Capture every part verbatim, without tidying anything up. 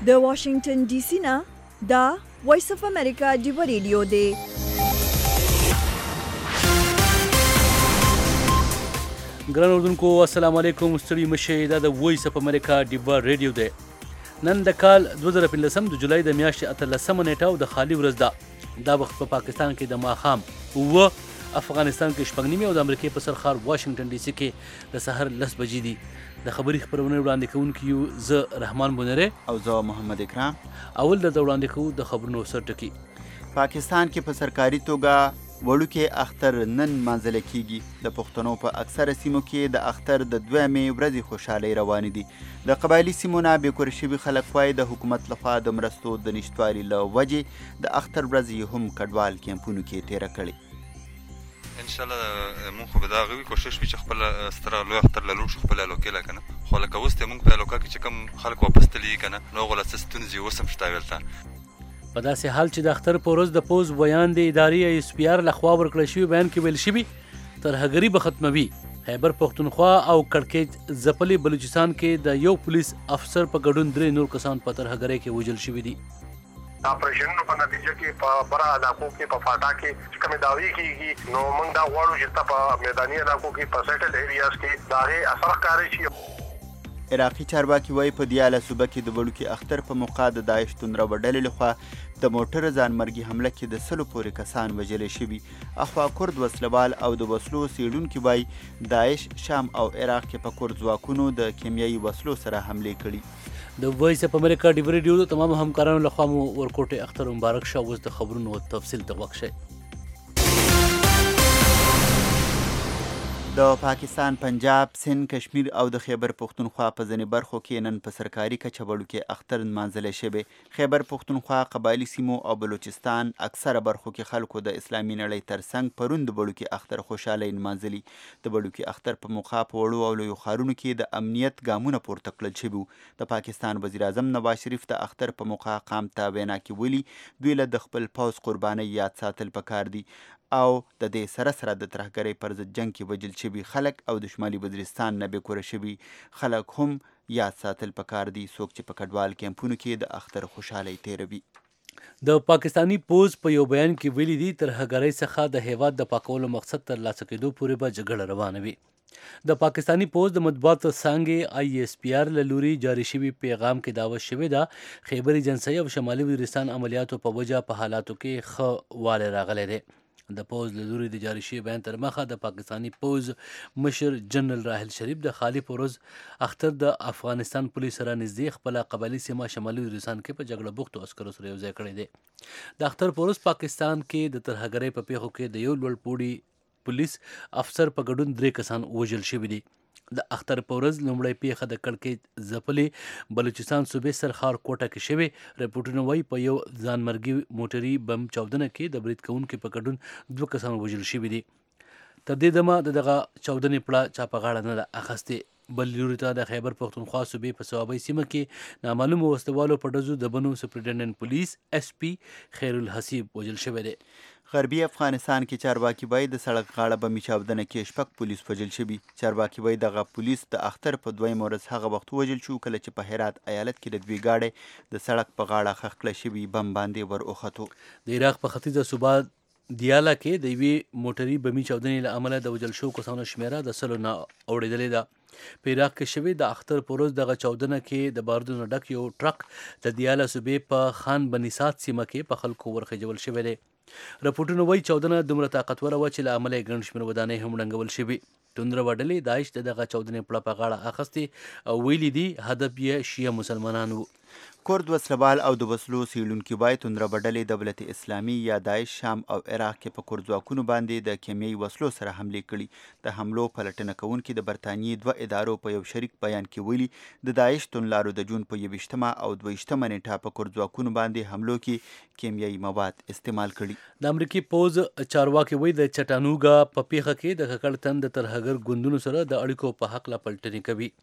د واشنگټن ډي سي نه دا وایس اف امریکا ډیو ریډیو دی. ګران اردوونکو السلام علیکم، ستړي مشئ. دا د وایس اف امریکا ډیو ریډیو دی. نن د کال دوه زره پنځلسم د جولای د میاشتې اتلسمه نیټه او د خالي ورځ ده. دا وخت په پاکستان کې د ماښام اوه، افغانستان کې شپږ نیمې او د امریکې په سرخار واشنګټن ډي سي کې د سحر لس بجې دي. د خبري خپرونې وړاندې کوونکي یو زه رحمان بونری او زه محمد اکرام. اول د وړاندې کوو د خبرونو سر ټکي. پاکستان کې په سرکاري توګه وړوکې اختر نن مانځل کیږي. د پښتنو په اکثره سیمو کې د اختر د دویمې ورځې خوشحالۍ روانې دي. د قبایلي سیمو نه بېکور شوي خلک وایي د حکومت لخوا د مرستو د نشتوالي له وجې د اختر ورځ یې هم کډوال کیمپونو کې تېره کړې. انشاءالله مونږ خو به د هغه وي کوشش وي چې خپله ستره لوی اختر له لوړ شو خپله الوکېله که نه، خو لکه اوس دی مونږ په الوکه کې چې کوم خلک واپس تللي که نه، نو هغو له څه ستونزې اوس هم شته هلته. په داسې حال چې د اختر په ورځ د پوز بیان د ادارې ایس پي آر لخوا ورکړل شوي بیان کې ویل شوي ترهګري به ختموي. خیبر پښتونخوا او کړکېچ ځپلي بلوچستان کې د یو پولیس افسر په ګډون درې نور کسان په ترهګرۍ کې وژل شوي دي. اپریشنونو په نتیجه کې په بره علاقو کې په فاټا کې چې کومې دعوې کېږي، نو موږ دا غواړو چې ته په میداني علاقو کې په سیټل ایریاز کې د هغې اثر ښکاره شي. عراقي چارواکي وایي په دیاله صوبه کې د وړوکي اختر په موقع د داعش توندروه ډلې لخوا د موټر ځانمرګي حمله کې د سلو پورې کسان وژلي شوي. اخوا کورد وسلوال او د وسلو څېړونکي وایي داعش شام او عراق کې په کورد ځواکونو د کیمیايي وسلو سره حملې کړي. د وایس اف امریکا ډیو ریډیو د تمام همکارانو لخوا مو ورکوټې اختر مبارک شه. اوس د خبرونو تفصیل ته وخت شئ. د پاکستان پنجاب، سند، کشمیر او د خیبر پښتونخوا په ځینې برخو کې نن په سرکاري کچه وړوکې اختر نمانځلی شوی. خیبر پښتونخوا، قبایلي سیمو او بلوچستان اکثره برخو کې خلکو د اسلامي نړۍ ترڅنګ پرون د وړوکې اختر خوشحالۍ نمانځلي. د وړوکې اختر په موقع په وړو او لویو ښارونو کې د امنیت ګامونه پورته کړل شوي وو. د پاکستان وزیر اعظم نواز شریف د اختر په موقع قام ته وینا کې ویلي دوی له د خپل پوځ قربانۍ یاد ساتل پکار دي او د دې سره سره د ترهګرۍ پر ضد جنګ کې وژل شوي خلک او د شمالي وزیرستان نه بېکوره شوي خلک هم یاد ساتل پکار دي، څوک چې په کډوال کیمپونو کې د اختر خوشحالۍ تېروي. د پاکستانی پوز په یو بیان کې ویلي دي ترهګرۍ څخه د هیواد د پاکولو مقصد ترلاسه کېدو پورې به جګړه روانه وي. د پاکستانی پوز د مطبوعاتو څانګې آی ایس پي آر له لوري جاري شوي پیغام کې دعوت شوې ده خیبر ایجنسۍ او شمالي وزیرستان عملیاتو په وجه په حالاتو کې ښه والی راغلی دی. د پوز له لوري د جاري شوي بیان تر مخه د پاکستانی پوز مشر جنرال راحل شریف د خالي په ورځ اختر د افغانستان پولیس سره نږدې خپله قبایلي سیمه شمالي وزیرستان کې په جګړه بوختو عسکرو سره یوځای کړی دی. د اختر په ورځ پاکستان کې د ترهګرۍ په پیښو کې د یو لوړ پوړي پولیس افسر په ګډون درې کسان وژل شوي دي. د اختر په ورځ لومړی پیښه د کړکېچ ځپلې بلوچستان صوبې سرخار کوټه کې شوې. رپورټونه وایي په یو ځانمرګي موټري بم چاودنه کې د برید کوونکي په ګډون دوه کسان وژل شوي دي. تر دې دمه د دغه چاودنې پړه چا په غاړه نه ده اخیستې. بل لوري ته د خیبر پښتونخوا صوبې په صوابۍ سیمه کې نامعلومو وسلوالو په ډزو د بنو سپرنټنډنټ پولیس ایس پي خیر الحسیب وژل شوی دی. غربي افغانستان کې چارواکي وایي د سړک غاړه بمي چاودنه کې شپږ پولیس وژل شوي. چارواکي وایي دغه پولیس د اختر په دویمه ورځ هغه وخت وژل شو کله چې په هرات ایالت کې د دوی ګاډی د سړک په غاړه ښخ کړی شوي بم باندې ور وختو. د عراق په ختیځه صوبه دیاله کې د یوې موټري بمي چاودنې له امله د وژل شوو کسانو شمېره د سلو نه اوړېدلې ده. په عراق کې شوې د اختر په ورځ دغه چاودنه کې د بارودونو ډک یو ټرک د دیاله صوبې په خان بنیسات سیمه کې په خلکو ورخېجول شوی دی. رپورټونه وایي چاودنه دومره طاقتوره وه چې له امله یې ګڼ شمېر ودانۍ هم ړنګول شوي. توندروه ډلې داعش د دغه چاودنې پړه په غاړه اخیستې او ویلي دي هدف یې شیعه مسلمانان وو. کورد وسلوال او د وسلو څېړونکي وایي توندروه ډلې دولت اسلامي یا داعش شام او عراق کې په کورد ځواکونو باندې د کیمیايي وسلو سره حملې کړي. د حملو پلټنه کوونکي د برطانیې دوه ادارو په یو شریک بیان کې ویلي د داعش توندلارو د جون په یویشتمه او دویشتمه نیټه په کورد ځواکونو باندې حملو کې کیمیايي مواد استعمال کړي. د امریکې پوز چارواکي وایي د چټانوګا په پیښه کې د ککړ تن د ترهګر ګوندونو سره د اړیکو په هکله پلټنې کوي.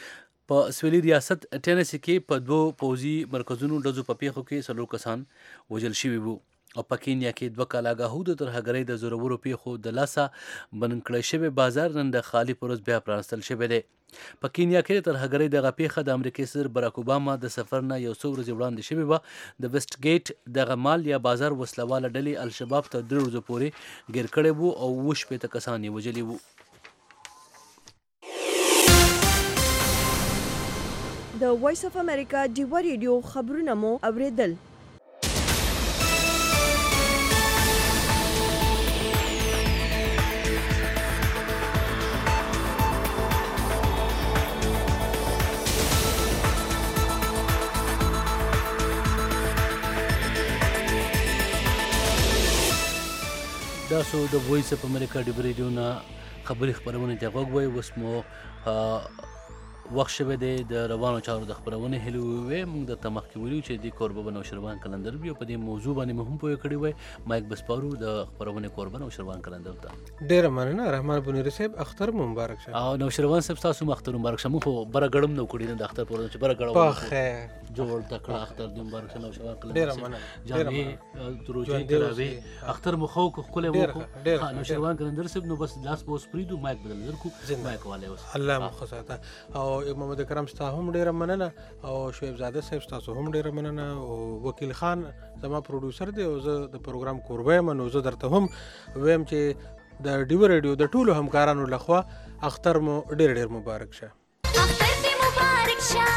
په سویلي ریاست ټینسي کې په دوو پوځي مرکزونو ډزو په پیښو کې څلور کسان وژل شوي وو. او په کینیا کې دوه کاله اګاهو د ترهګرۍ د زورورو پیښو د لاسه بند کړی شوی بازار نن د خالي پروز بیا پرانستل شوی دی. په کینیا کې د ترهګرۍ دغه پیښه د امریکې صدر براک اوباما د سفر نه یو څو ورځې وړاندې شوې وه. د ویسټ ګیټ دغه مال یا بازار وسلواله ډلې الشباب ته درې ورځو پورې ګیر کړی وو او اوه شپېته کسان یې وژلي وو. د وایس اف امریکا ډیوه ریډیو خبرونه مو اوریدل. تاسو د وایس اف امریکا ډیوه ریډیو نه خبري خبرونه ته غوږ وئ. اوس مو وخت شوی دی د روانو چارو د خبرونې هیلې وویې. موږ درته مخکې ویلي چې دې کوربه به نوشروان قلندر وي او په دې موضوع باندې مو هم پوهه کړې وی. مایک بسپارو د خبرونې کوربه نوشروان قلندر ته ډېره مننه. رحمان بنیري صاحب اختر مو مبارک شه. او نوشروان صاحب تاسو هم اختر مبارک شه. موږ خو بره ګړم نه وکړي نه د اختر پر ورځ چې بره ګړه په خیر جوړ تکړه اختر دې مبارک شه نوشروان قلندر. ډېره مننه. جامې دروجې تراوې اختر مو خو ښکلی مو خو نوشروان قلندر صاحب. نو بس لاس به اوس پرېږدو مایک بدل درکو. مایک والی اوس الله مو ښه ساته. او محمد کرم ستا هم ډېره مننه او شعیب زاده صاحب ستاسو هم ډېره مننه. او وکیل خان زما پروډوسر دی او زه د پروګرام کوربه یم. نو زه درته هم ویم چې د ډیوه ریډیو د ټولو همکارانو لخوا اختر مو ډېر ډېر مبارک شه. اختر دې مبارک شه.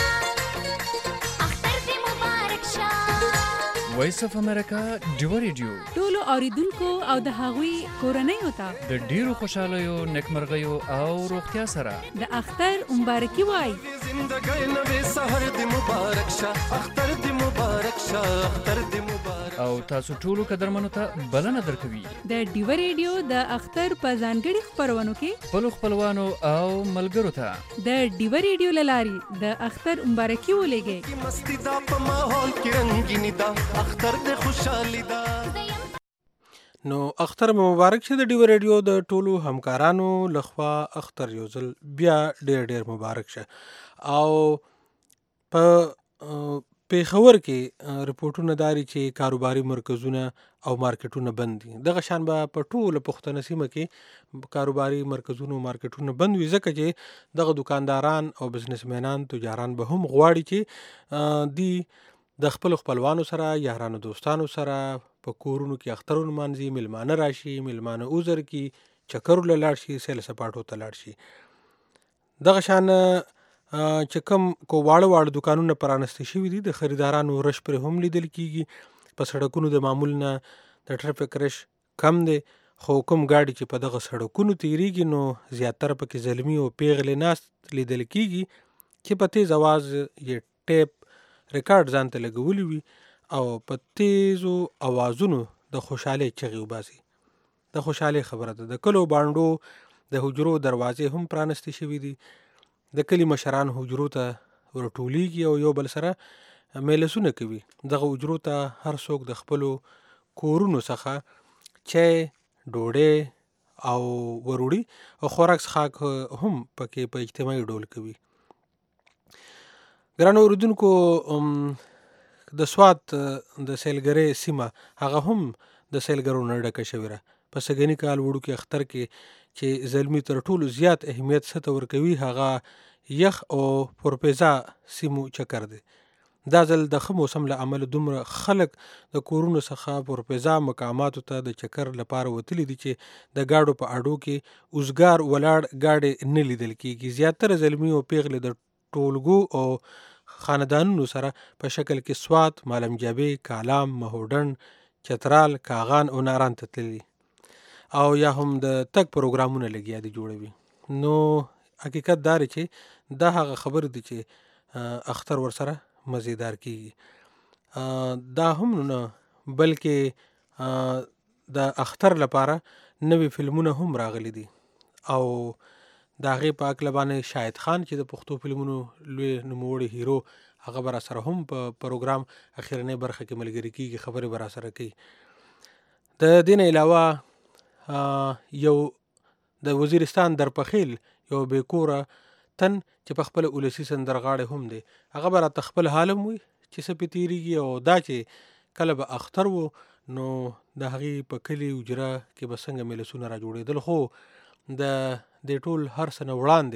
اختر دې مبارک شه. وایس اف امریکا ډیوه ریډیو ټولو اوریدونکو او د هغوی کورنیو ته د ډیرو خوشحالیو نیکمرغیو او روغتیا سره د اختر مبارکي وای. زندګۍ نوې سحر دې مبارک شه. اختر دې مبارک شه. اختر دې مبارک. او تاسو ټولو قدرمنو ته بلنه درکوي د ډیوه ریډیو د اختر په ځانګړي خپرونو کې خپلو خپلوانو او ملګرو ته د ډیوه ریډیو له لارې د اختر مبارکي ولېږئ. مستی دا په ماحول کې رنګیني دا اختر دې خوشحالي دا. نو اختر مبارک شه. د ډیوه ریډیو د ټولو همکارانو لخوا اختر یو ځل بیا ډېر ډېر مبارک شه. او په پیښور کې رپورټونه داري چې کاروباري مرکزونه او مارکیټونه بند دي. دغه شان به په ټوله پښتنه سیمه کې کاروباري مرکزونه او مارکیټونه بند وي، ځکه چې دغه دکانداران او بزنسمنان تجاران به هم غواړي چې دی د خپل خپلوانو سره یارانو دوستانو سره په کورونو کې اخترونه مانځي، میلمانه راشي، میلمانه عذر کی چکرو له لاړ شي، سیل سپاټو ته لاړ شي. دغه شان چې کوم کو واړه واړه دکانونه پرانسته شوي دي، د خریدارانو رش پرې هم لیدل کیږي. په سړکونو د معمول نه د ټرافیک رش کم دی، خو کوم ګاډي چې په دغه سړکونو تیریږي نو زیاتره پکې زلمي او پیغلې ناست لیدل کیږي چې په تیز اواز یې ټیپ ریکارډ ځان ته لګولی وي او په تیزو اوازونو د خوشحالۍ چغې وباسي. د خوشحالۍ خبره ده. د کلو بانډو د حجرو دروازې هم پرانستې شوي دي. د کلي مشران حجرو ته ورټولیږي او یو بل سره مجلسونه کوي. دغه حجرو ته هر څوک د خپلو کورونو څخه چای، ډوډۍ او وروړي او خوراک څښاک هم پکې په اجتماعي ډول کوي. ګرانو اوریدونکو، د سوات د سیلګرۍ سیمه هغه هم د سیلګرو نه ډکه شوې ده. په سږني کال وړوکي اختر کې چې زلمي تر ټولو زیات اهمیت څه ته ورکوي، هغه یخ او پرپیزا سیمو چکر دی. دا ځل د ښه موسم له امله دومره خلک د کورونو څخه پرپیزا مقاماتو ته د چکر لپاره وتلي دي چې د ګاډو په اډو کې اوزګار ولاړ ګاډي نه لیدل کیږي. زیاتره زلمي او پیغلې د ټولګو او خاندانونو سره په شکل کې سوات، مالم جابې، کالام، مهوډن، چترال، کاغان او ناران ته تللي او یا هم د تګ پروګرامونه لګیا دي جوړوي. نو حقیقت دا دی چې دا هغه خبر دي چې اختر ورسره مزیدار کیږي. دا هم نه بلکې د اختر لپاره نوې فلمونه هم راغلي دي او د هغې په هکله باندې شاهد خان چې د پښتو فلمونو لوی نوموړی هیرو، هغه به راسره هم په پروګرام اخرنۍ برخه کې ملګري کیږي، خبرې به راسره کوي. د دې نه علاوه یو د وزیرستان درپخیل یو بېکوره تن چې په خپله ولسي سندرغاړی هم دی، هغه به راته خپل حال هم وي چې څه پې تېرېږي او دا چې کله به اختر و نو د هغې په کلي اجره کې به څنګه مجلسونه را جوړېدل. خو د دې ټول هر څه نه وړاندې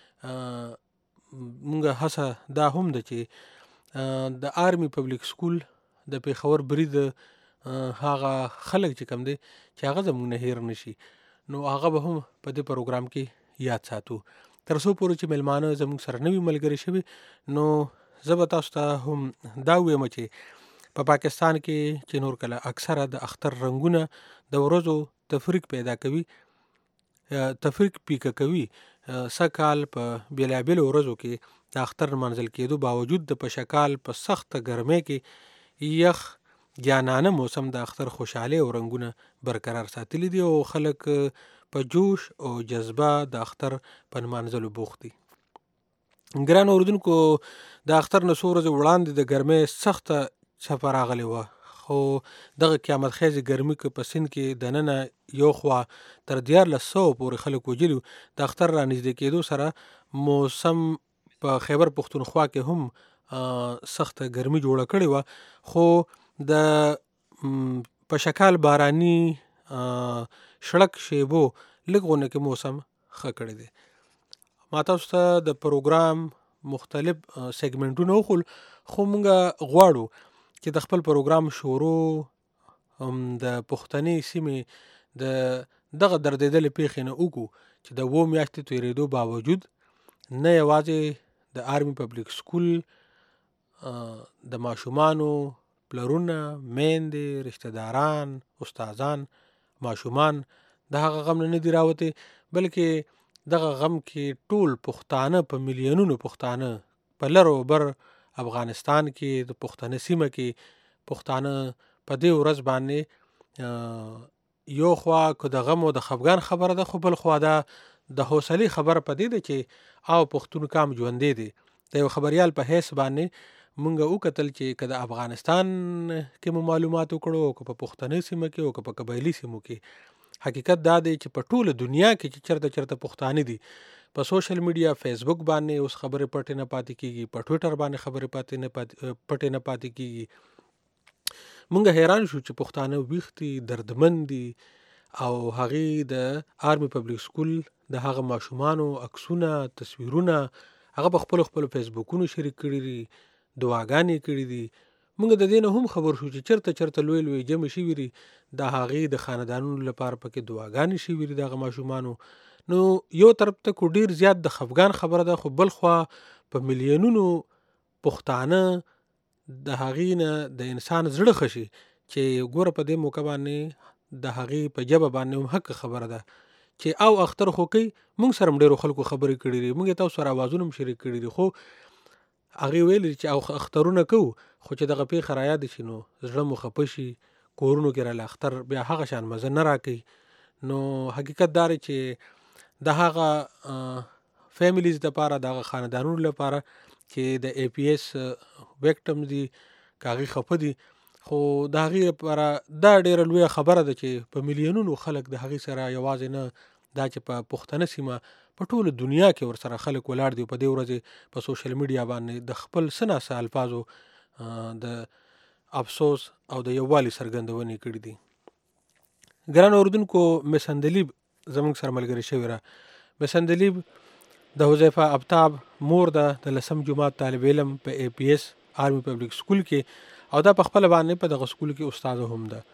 مونږ هڅه دا هم ده چې د آرمي پبلیک سکول د پېښور برید هغه خلک چې کم دی چې هغه زموږ نه هیر نشي، نو هغه به هم په دې پروګرام کې یاد ساتو. تر څو پورې چې میلمانه زموږ سره نوي ملګري شوي، نو زه به تاسو ته هم دا ووایم چې په پا پاکستان کې چې نور کله اکثره د اختر رنګونه د ورځو تفریق پیدا کوي، تفریق پیکه کوي. سږ کال په بېلابېلو ورځو کې د اختر منځل کېدو باوجود د پشکال په سخته ګرمۍ کې یخ جانانه موسم د اختر خوشحالۍ او رنګونه برقرار ساتلی دي او خلک په جوش او جذبه د اختر په نمانځلو بوخت دي. ګران اوریدونکو، د اختر نه څو ورځې وړاندې د ګرمۍ سخته څپه راغلې وه، خو دغه قیامت خیزې ګرمي که په سیند کې دننه یو خوا تر دیارلس سوه پورې خلک وژلي. د اختر را نږدې کېدو سره موسم په خیبر پښتونخوا کې هم سخته ګرمي جوړه کړې وه، خو د پشکال باراني شړک شیبو لږ غونه کې موسم ښه کړی دی. ما تاسو ته د پروګرام مختلف سیګمنټونه وښول، خو مونږ غواړو چې د خپل پروګرام شروع د پښتنې سیمې د دغه دردېدلې پیښې نه وکړو چې د اووه میاشتې تېرېدو باوجود نه یوازې د آرمي پبلیک سکول د ماشومانو پلرونه، میندې، رشته داران، استادان، ماشومان د هغه غم نه نه دي راوتې، بلکې دغه غم کې ټول پښتانه په میلیونونو پښتانه په لر او بر افغانستان کې د پښتنه سیمه کې پښتانه په دې ورځ باندې یو خوا که د غم او د خفګان خبره ده، خو بل خوا دا د حوصلې خبره په دې ده چې او پښتون کام ژوندی دی. د یو خبریال په حیث باندې مونږ وکتل چې که د افغانستان کې مو معلومات وکړو او که په پښتنه سیمه کې او که په قبایلي سیمو کې، حقیقت دا دی چې په ټوله دنیا کې چې چرته چرته پښتانه دي، په سوشل میډیا فیسبوک باندې اوس خبرې پټې نه پاتې کېږي، په ټویټر باندې خبرې پاتې نه پټې نه پاتې کېږي. مونږ حیران شو چې پښتانه ویښ دي، دردمند دي، او هغې د آرمي پبلیک سکول د هغه ماشومانو عکسونه، تصویرونه هغه په خپلو خپلو فیسبوکونو شریک کړي دي، دعاګانې کړي دي. مونږ د دې نه هم خبر شو چې چرته چرته لوی لوی جمع شوي دي، د هغې د خاندانونو لپاره پکې دعاګانې شوي دي د هغه ماشومانو. نو یو طرف ته کو ډیر زیات د خفګان خبره ده، خو بل خوا په میلیونونو پښتانه د هغې نه د انسان زړه خشي چې ګوره په دې موقع باندې د هغې په ژبه باندې هم حق خبره ده چې او اختر خو کوي. مونږ سره هم ډېرو خلکو خبرې کړي دي، مونږ یې تاسو سره اوازونه هم شریک کړي دي، خو هغې ویلي چې او اخترونه کوو، خو چې دغه پیښه رایاد شي نو زړه مو خفه شي، کورونو کې راله اختر بیا هغه شان مزه نه راکوي. نو حقیقت دا دی چې د هغه فیملیز دپاره، د هغه خاندانونو لپاره چې د ای پی ایس ویکټم دي، که هغې خفه دي، خو د هغې لپاره دا ډېره لویه خبره ده چې په میلیونونو خلک د هغې سره یوازې نه دا چې په پښتنه سیمه په ټوله دنیا کې ورسره خلک ولاړ دي، په دې ورځې په سوشل میډیا باندې د خپل څه ناڅه الفاظو د افسوس او د یووالي څرګندونې کړي دي. ګران اورېدونکو، مس اندلیب زموږ سره ملګرې شوې ده. مس اندلیب د حذیفه افطاب مور ده، د لسم جماعت طالب علم په ای پی ایس آرمي پبلیک سکول کې، او دا په خپله باندې په دغه سکول کې استاده هم ده.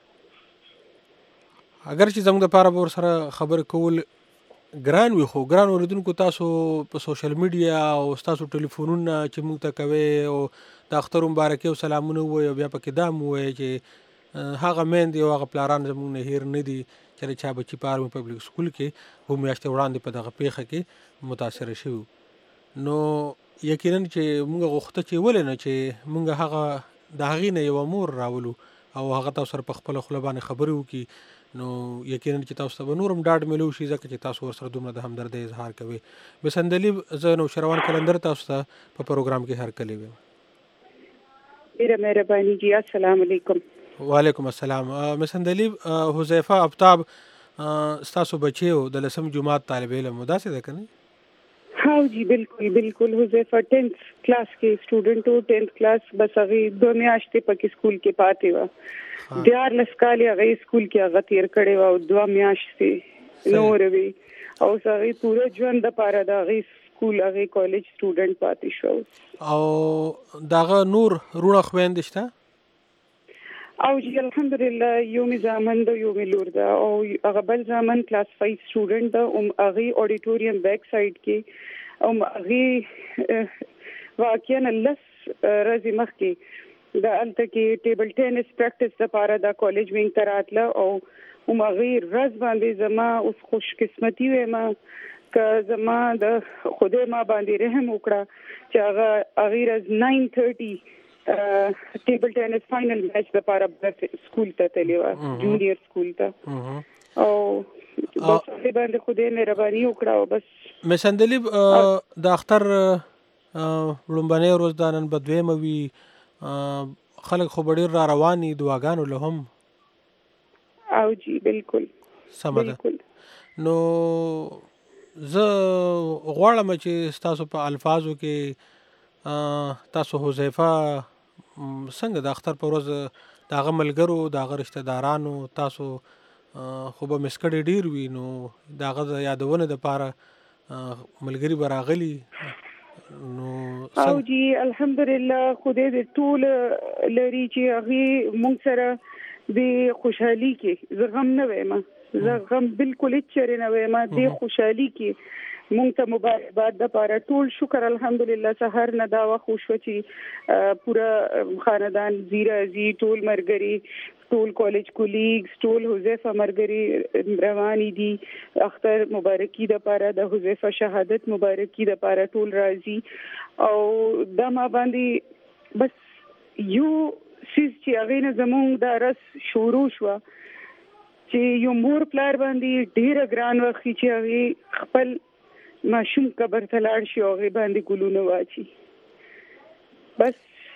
اگر چې زموږ دپاره به ورسره خبرې کول ګران وي، خو ګران اورېدونکو تاسو په سوشل میډیا او ستاسو ټلیفونونه چې موږ ته کوئ او د اختر مبارکي او سلامونه ووایي، او بیا پکې دا هم ووایي چې هغه میندې او هغه پلاران زموږ نه هیر نه دي چې د چا بچي په آرمي پبلیک سکول کې اووه میاشتې وړاندې په دغه پیښه کې متاثره شوي. نو یقینا چې موږ غوښته چې ولې نه چې موږ هغه د هغې نه یوه مور راولو او هغه تاسو سره په خپله خوله باندې خبرې وکړي، نو یقینا چې تاسو ته به نور هم ډاډ میلو شي، ځکه چې تاسو ورسره دومره د همدردۍ اظهار کوئ. مس اندلیب، زه نوشروان قلندر تاسو ته په پروګرام کې هرکلی ویم. ډېره مهرباني جی، السلام علیکم. وعلیکم السلام. مس اندلیب، حذیفه افطاب ستاسو بچی و د لسم جماعت طالب علم و، داسې ده که نه؟ हाँ जी बिल्कुल बिल्कुल हुज़ैफा टेंथ क्लास के स्टूडेंट हो, टेंथ क्लास बस अभी दो میاشتې پکې स्कूल کې پاتې و. دیارلس کال هغه سکول کې هغه تیر کړی و او دوه میاشتې نور وی او هغه پوره ژوند د پاره د هغه سکول هغه کالج سټوډنټ پاتې شو. او داغه نور رونه خويندې شته؟ او جی الحمدلله یو می زامن د یو می لور ده او هغه بل زامن کلاس پنځه سټوډنټ ده او هغه اډیټوریم بیک سایډ کې او هغه واقعا لس ورځې مخکې د الته کې ټیبل ټینس پریکټس لپاره د کالج وینګ ته راتله او هغه ورځ باندې زما اوس خوش قسمتي وایم که زما د خدای ما باندې رحم وکړه چې هغه هغه ورځ نو تھرټي ټیبل ټینس فائنل میچ لپاره سکول ته تللی و جونیئر سکول ته او بس هغه باندې خدای مهرباني وکړه او بس مسندلی د اختر لومبنه روز دانن بدویم وی خلک خو ډیر را رواني دعاګانو له هم او جی بالکل سمده نو زه غواړم چې تاسو په الفاظو کې تاسو حذیفه څنګه د اختر په ورځ داغه ملګرو داغه رشتہ دارانو تاسو خو به مسکړې ډیر وی نو داغه یادونه د پاره ملګری براغلی نو او جی الحمدلله خدای دې ټول لري چې هغه مونږ سره د خوشحالي کې زغم نه وایم زغم بالکل چیرې نه وایم د خوشحالي کې مونږ ته مبارکباد د پاره ټول شکر الحمدلله سحر نه دا وخت شو چې پورا خاندان زیرا زی ټول مرګري ټول کالج کولیګز ټول حذیفه مرګري رواني دي اختر مبارکي د پاره د حذیفه شهادت مبارکي د پاره ټول راضي او د ما باندې بس یو سیس چې هغه نه زمونږ د رس شروع شو چې یو مور پلار باندې ډیر ګران وخت چې هغه خپل ماشوم قبر ته لاړ شي او هغه باندې ګلونه واچي بس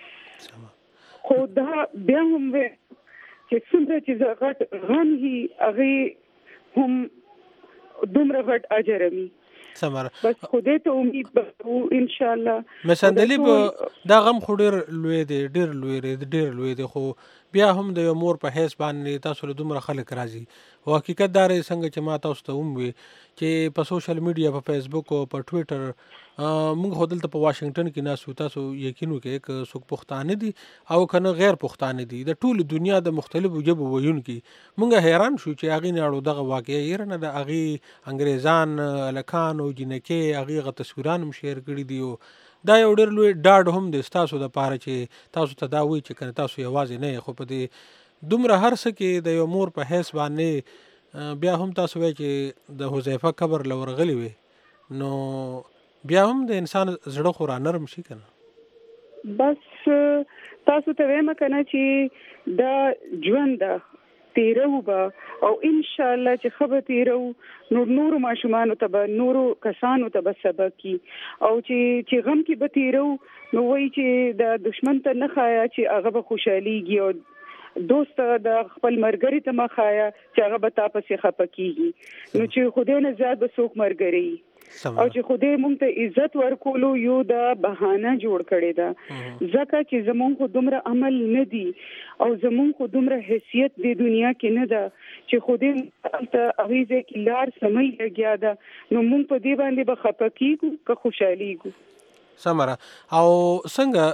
خو دا بیا هم چې څومره چې غټ غم هي هغه هم دومره غټ اجر می سمره بس خدای ته امید وکړو ان شاء الله مسندلی دا غم خو ډیر لوی دی ډیر لوی دی ډیر لوی دی خو بیا هم د یو مور په حیث باندې تاسو له دومره خلک راځي او حقیقت دا رې څنګه چې ما تاسو ته وموي چې په سوشل میډیا په فیسبوک او په ټوئیټر موږ هدلته په واشنگټن کې ناسو تاسو یقینو کې یک څوک پښتانه دي او کنه غیر پښتانه دي د ټول دنیا د مختلفو ژبو ویونکي موږ حیران شو چې هغه نه اړو دغه واقعي یې نه د هغه انګريزان الکان او جنکه هغه تصویران هم شیر کړي دي دا یو ډېر لوی ډاډ هم د تاسو د پاره چې تاسو ته دا وایي چې کنه تاسو یوازې نه خو په دې دومره هر څه کې د یو مور په حیث باندې بیا هم تاسو وایي چې د حذیفه قبر لورغلی وي نو بیا هم د انسان زړه خو را نرم شي کنه بس تاسو ته وایم کنه چې دا ژوند تیرو با او ان شاء الله چې خبر تیرو نور نور ماشومان ته به نور کسانو ته به سبق کی او چې چې غم کې به تیرو نو وایي چې د دشمن ته نه خایا چې هغه به خوشحاليږي او دوست د خپل مرګري ته مخایا چې هغه به تاسو خپکیږي نو چې خدای نه زیات به څوک مرګري او چې خدای مونږ ته عزت ورکولو یو د بهانه جوړ کړی دا ځکه چې زمونږ خو دومره عمل نه دی او زمونږ خو دومره حیثیت د دنیا کې نه ده چې خدای ته اغیزه کې لار سمې لګیا ده نو مونږ په دې باندې به خپکیږو که خوشحاليږو سمره او څنګه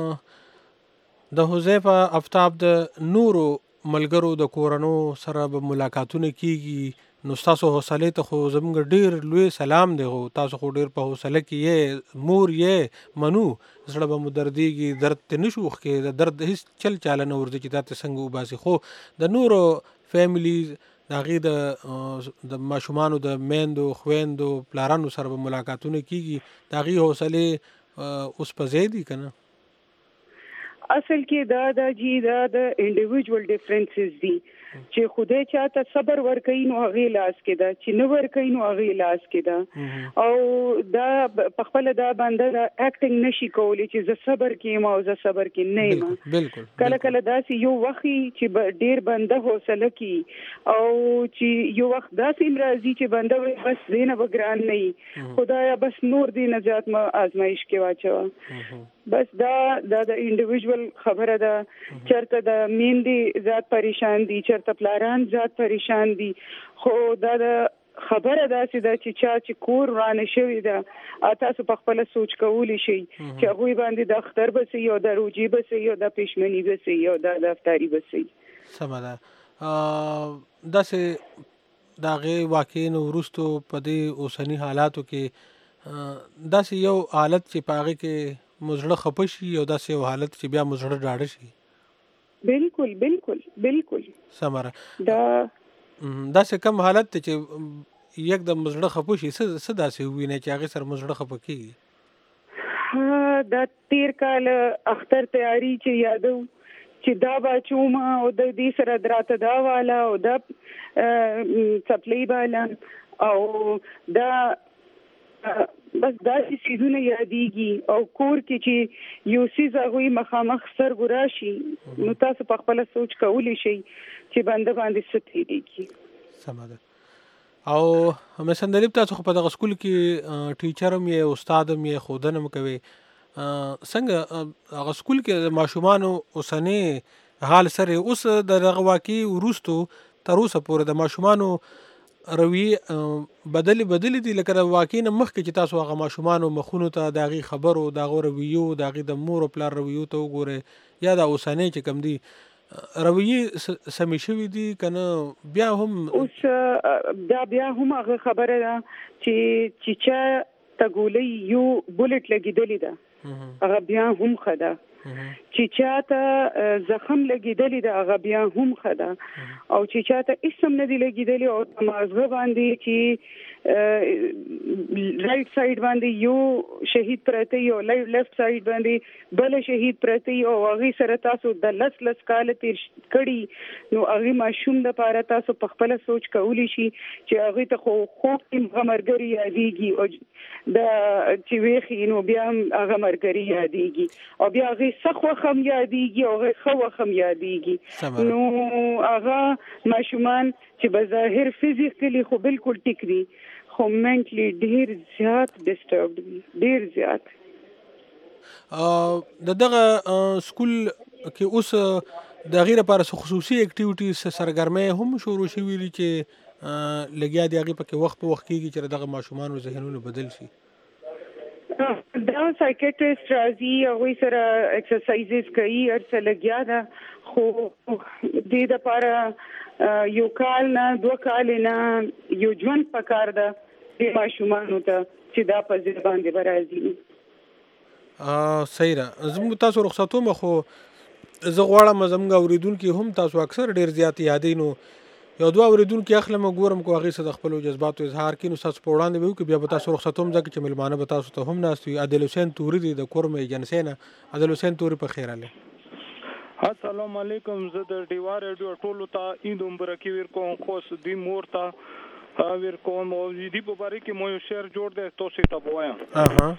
د حذیفه افتاب د نورو ملګرو د کورونو سره به ملاقاتونه کیږي نو تاسو حوصله ته خو زموږ ډیر لوی سلام دی خو تاسو خو ډیر په حوصله کې یې مور یې منو زړه به مو دردېږي درد ته نشوخ کې د درد هیڅ چل چاله نه ورځي چې تاسو څنګه وباسي خو د نورو فیملیز داغه د د ماشومانو د میندو خويندو پلارانو سره به ملاقاتونه کیږي داغه حوصله اوس په زیدي کنه اصل کې دا د جی دا د انډیویډوال ډیفرنسز دي چې خدای چاته صبر ورکړي نو هغه لاس کې ده، چې نه ورکړي نو هغه لاس کې ده. او دا په خپل دا بنده دا اکټینګ نشي کولی چې زه صبر کیم او زه صبر کې نه یم. بالکل کله کله داسې یو وخت چې ډیر بنده حوصله کی او چې یو وخت داسې راځي چې بنده بس دینه بګران نه خدایا بس نور دی نجات ما آزمائش کې واچو. بس دا دا د انډیویډوال خبره ده، چرته د میندې ذات پریشان دي، چرته پلاران ذات پریشان دي، خو دا د خبره داسې ده چې چا چې کور ورانه شوی ده تاسو په خپل سوچ کولی شئ چې هغوی باندې د اختر بسي او د روجي بسي او د پېشمنی بسي او د افطاری بسي. سمه ده. داسې د هغې واقعې نه وروستو په دې اوسني حالاتو کې داسې یو حالت چې په هغې کې مو زړه خفه شي او داسې یو حالت چې بیا مو زړه ډاډه شي. بالکل بالکل بالکل سمه ده. دا داسې کم حالت ته چې یک د مزړه خفه شي څه داسې ووینئ چې هغې سره مزړه خفه کېږي؟ دا تیر کال اختر تیاری چې یادو چې دا بچوم او د دې سره دراته دا والا او دا څپلۍ بالا او دا بس داسې څیزونه یادېږي او کور کې چې یو څیز هغوی مخامخ سترګو راشي نو تاسو په خپله سوچ کولی شئ چې بنده باندې څه تېرېږي. سمه ده. او مسندلیب تاسو خو په دغه سکول کې ټیچر هم یې استاد هم یې ښودنه هم کوئ، څنګه هغه سکول کې د ماشومانو اوسنی حال سره اوس د دغه واقعې وروستو تر اوسه پورې د ماشومانو رویې بدلې بدلې دي لکه د واقعې نه مخکې چې تاسو هغه ماشومانو مخونو ته د هغې خبرو د هغو رویو د هغې د مور او پلار رویو ته وګورئ یا د اوسنۍ چې کوم دي رویې سمې شوي دي که نه بیا هم اوس دا بیا هم هغه خبره ده چې چې چا ته ګولۍ یو بولټ لګېدلې ده هغه بیا هم ښه ده، چې چاته زخم لګېدلی ده هغه بیا هم ښه ده، او چې چاته هېڅ هم نه دي لګېدلي او په مازغه باندې چې رایټ سایډ باندې یو شهید پرته او لیفټ سایډ باندې بل شهید پرته او هغې سره تاسو د لس لس کاله تیر کړي نو هغې ماشوم دپاره تاسو په خپله سوچ کولی شي چې هغوی ته خو خوب کې هغه ملګري یادېږي او د چې ویښي نو بیا هم هغه ملګري یادېږي او بیا هغې څه خوښ هم یادېږي او هغې ښه وخت هم یادېږي نو هغه ماشومان چې بظاهر فزیکلی خو بالکل ټیک دي خو منټلی ډیر زیات ډسټربډ دي، ډیر زیات. د دغه سکول کې اوس د هغې لپاره څه خصوصي اکټیویټیز سرګرمۍ هم شروع شوي دي چې لګیا دي هغې پکې وخت په وخت کېږي چې د دغه ماشومانو ذهنونه بدل شي؟ دا سایکیټریسټ راځي هغوی سره ایکسرسایزز کوي هر څه لګیا ده خو دې دپاره یو کال نه دوه کالې نه یو ژوند پکار ده دې ماشومانو ته چې دا په ضد باندې به راځي. صحیح ده. زموږ تاسو رخصتوم خو زه غواړم زموږ اورېدونکي هم تاسو اکثر ډېر زیات یادوي نو یو دوه اورېدونکي اخلم ګورم کو هغې څه د خپلو جذباتو اظهار کړي نو ستاسو په وړاندې به وکړي بیا به تاسو رخصتوم ځکه چې مېلمانه به تاسو ته هم ناست وي. عادل حسین توري دی د کورم ایجنسۍ نه. عادل حسین توري په خیر راغلی. السلام علیکم. زه د ډیوا ریډیو ټولو ته عید مبارکي ویر کوم خاص دی مور ته ویر کوم او دې په باره کې مو یو شعر جوړ دی تاسو ته به وایم.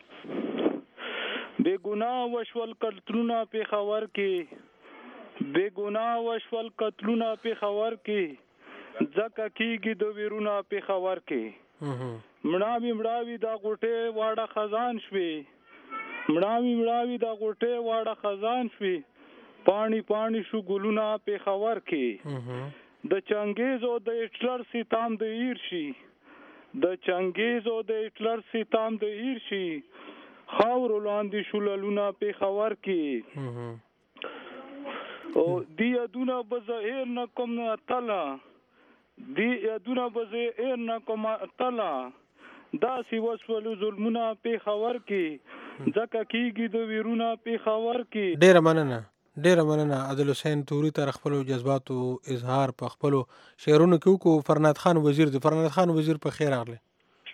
بې ګناه وشول قتلونه پېښور کې بے گناه وشول قتلونه پېښور کې ځکه کېږي د ویرونه پېښور کې مړاوي مړاوي دا غوټې واړه خزان شوې مړاوي مړاوي دا غوټې واړه خزان شوې پاڼې پاڼې شو ګلونه پېښور کې د چنګیز او د هټلر ستام د ایر شي د چنګیز او د هټلر ستام د ایر شي خاورو لاندې شو للونه پېښور کې او دی یادونه بظاهر نه کوم تلا دی یادونه بظاهر نه کوم تلا داسې وسولو ظلمونه پېښور کې ځکه کېږي د ویرونه پېښور کې. ډېره مننه ډېره مننه عادل حسین توري تر خپلو جذباتو اظهار په خپلو شعرونو کې وکړو. فرناد خان وزیر دی. فرناد خان وزیر په خیر راغلی.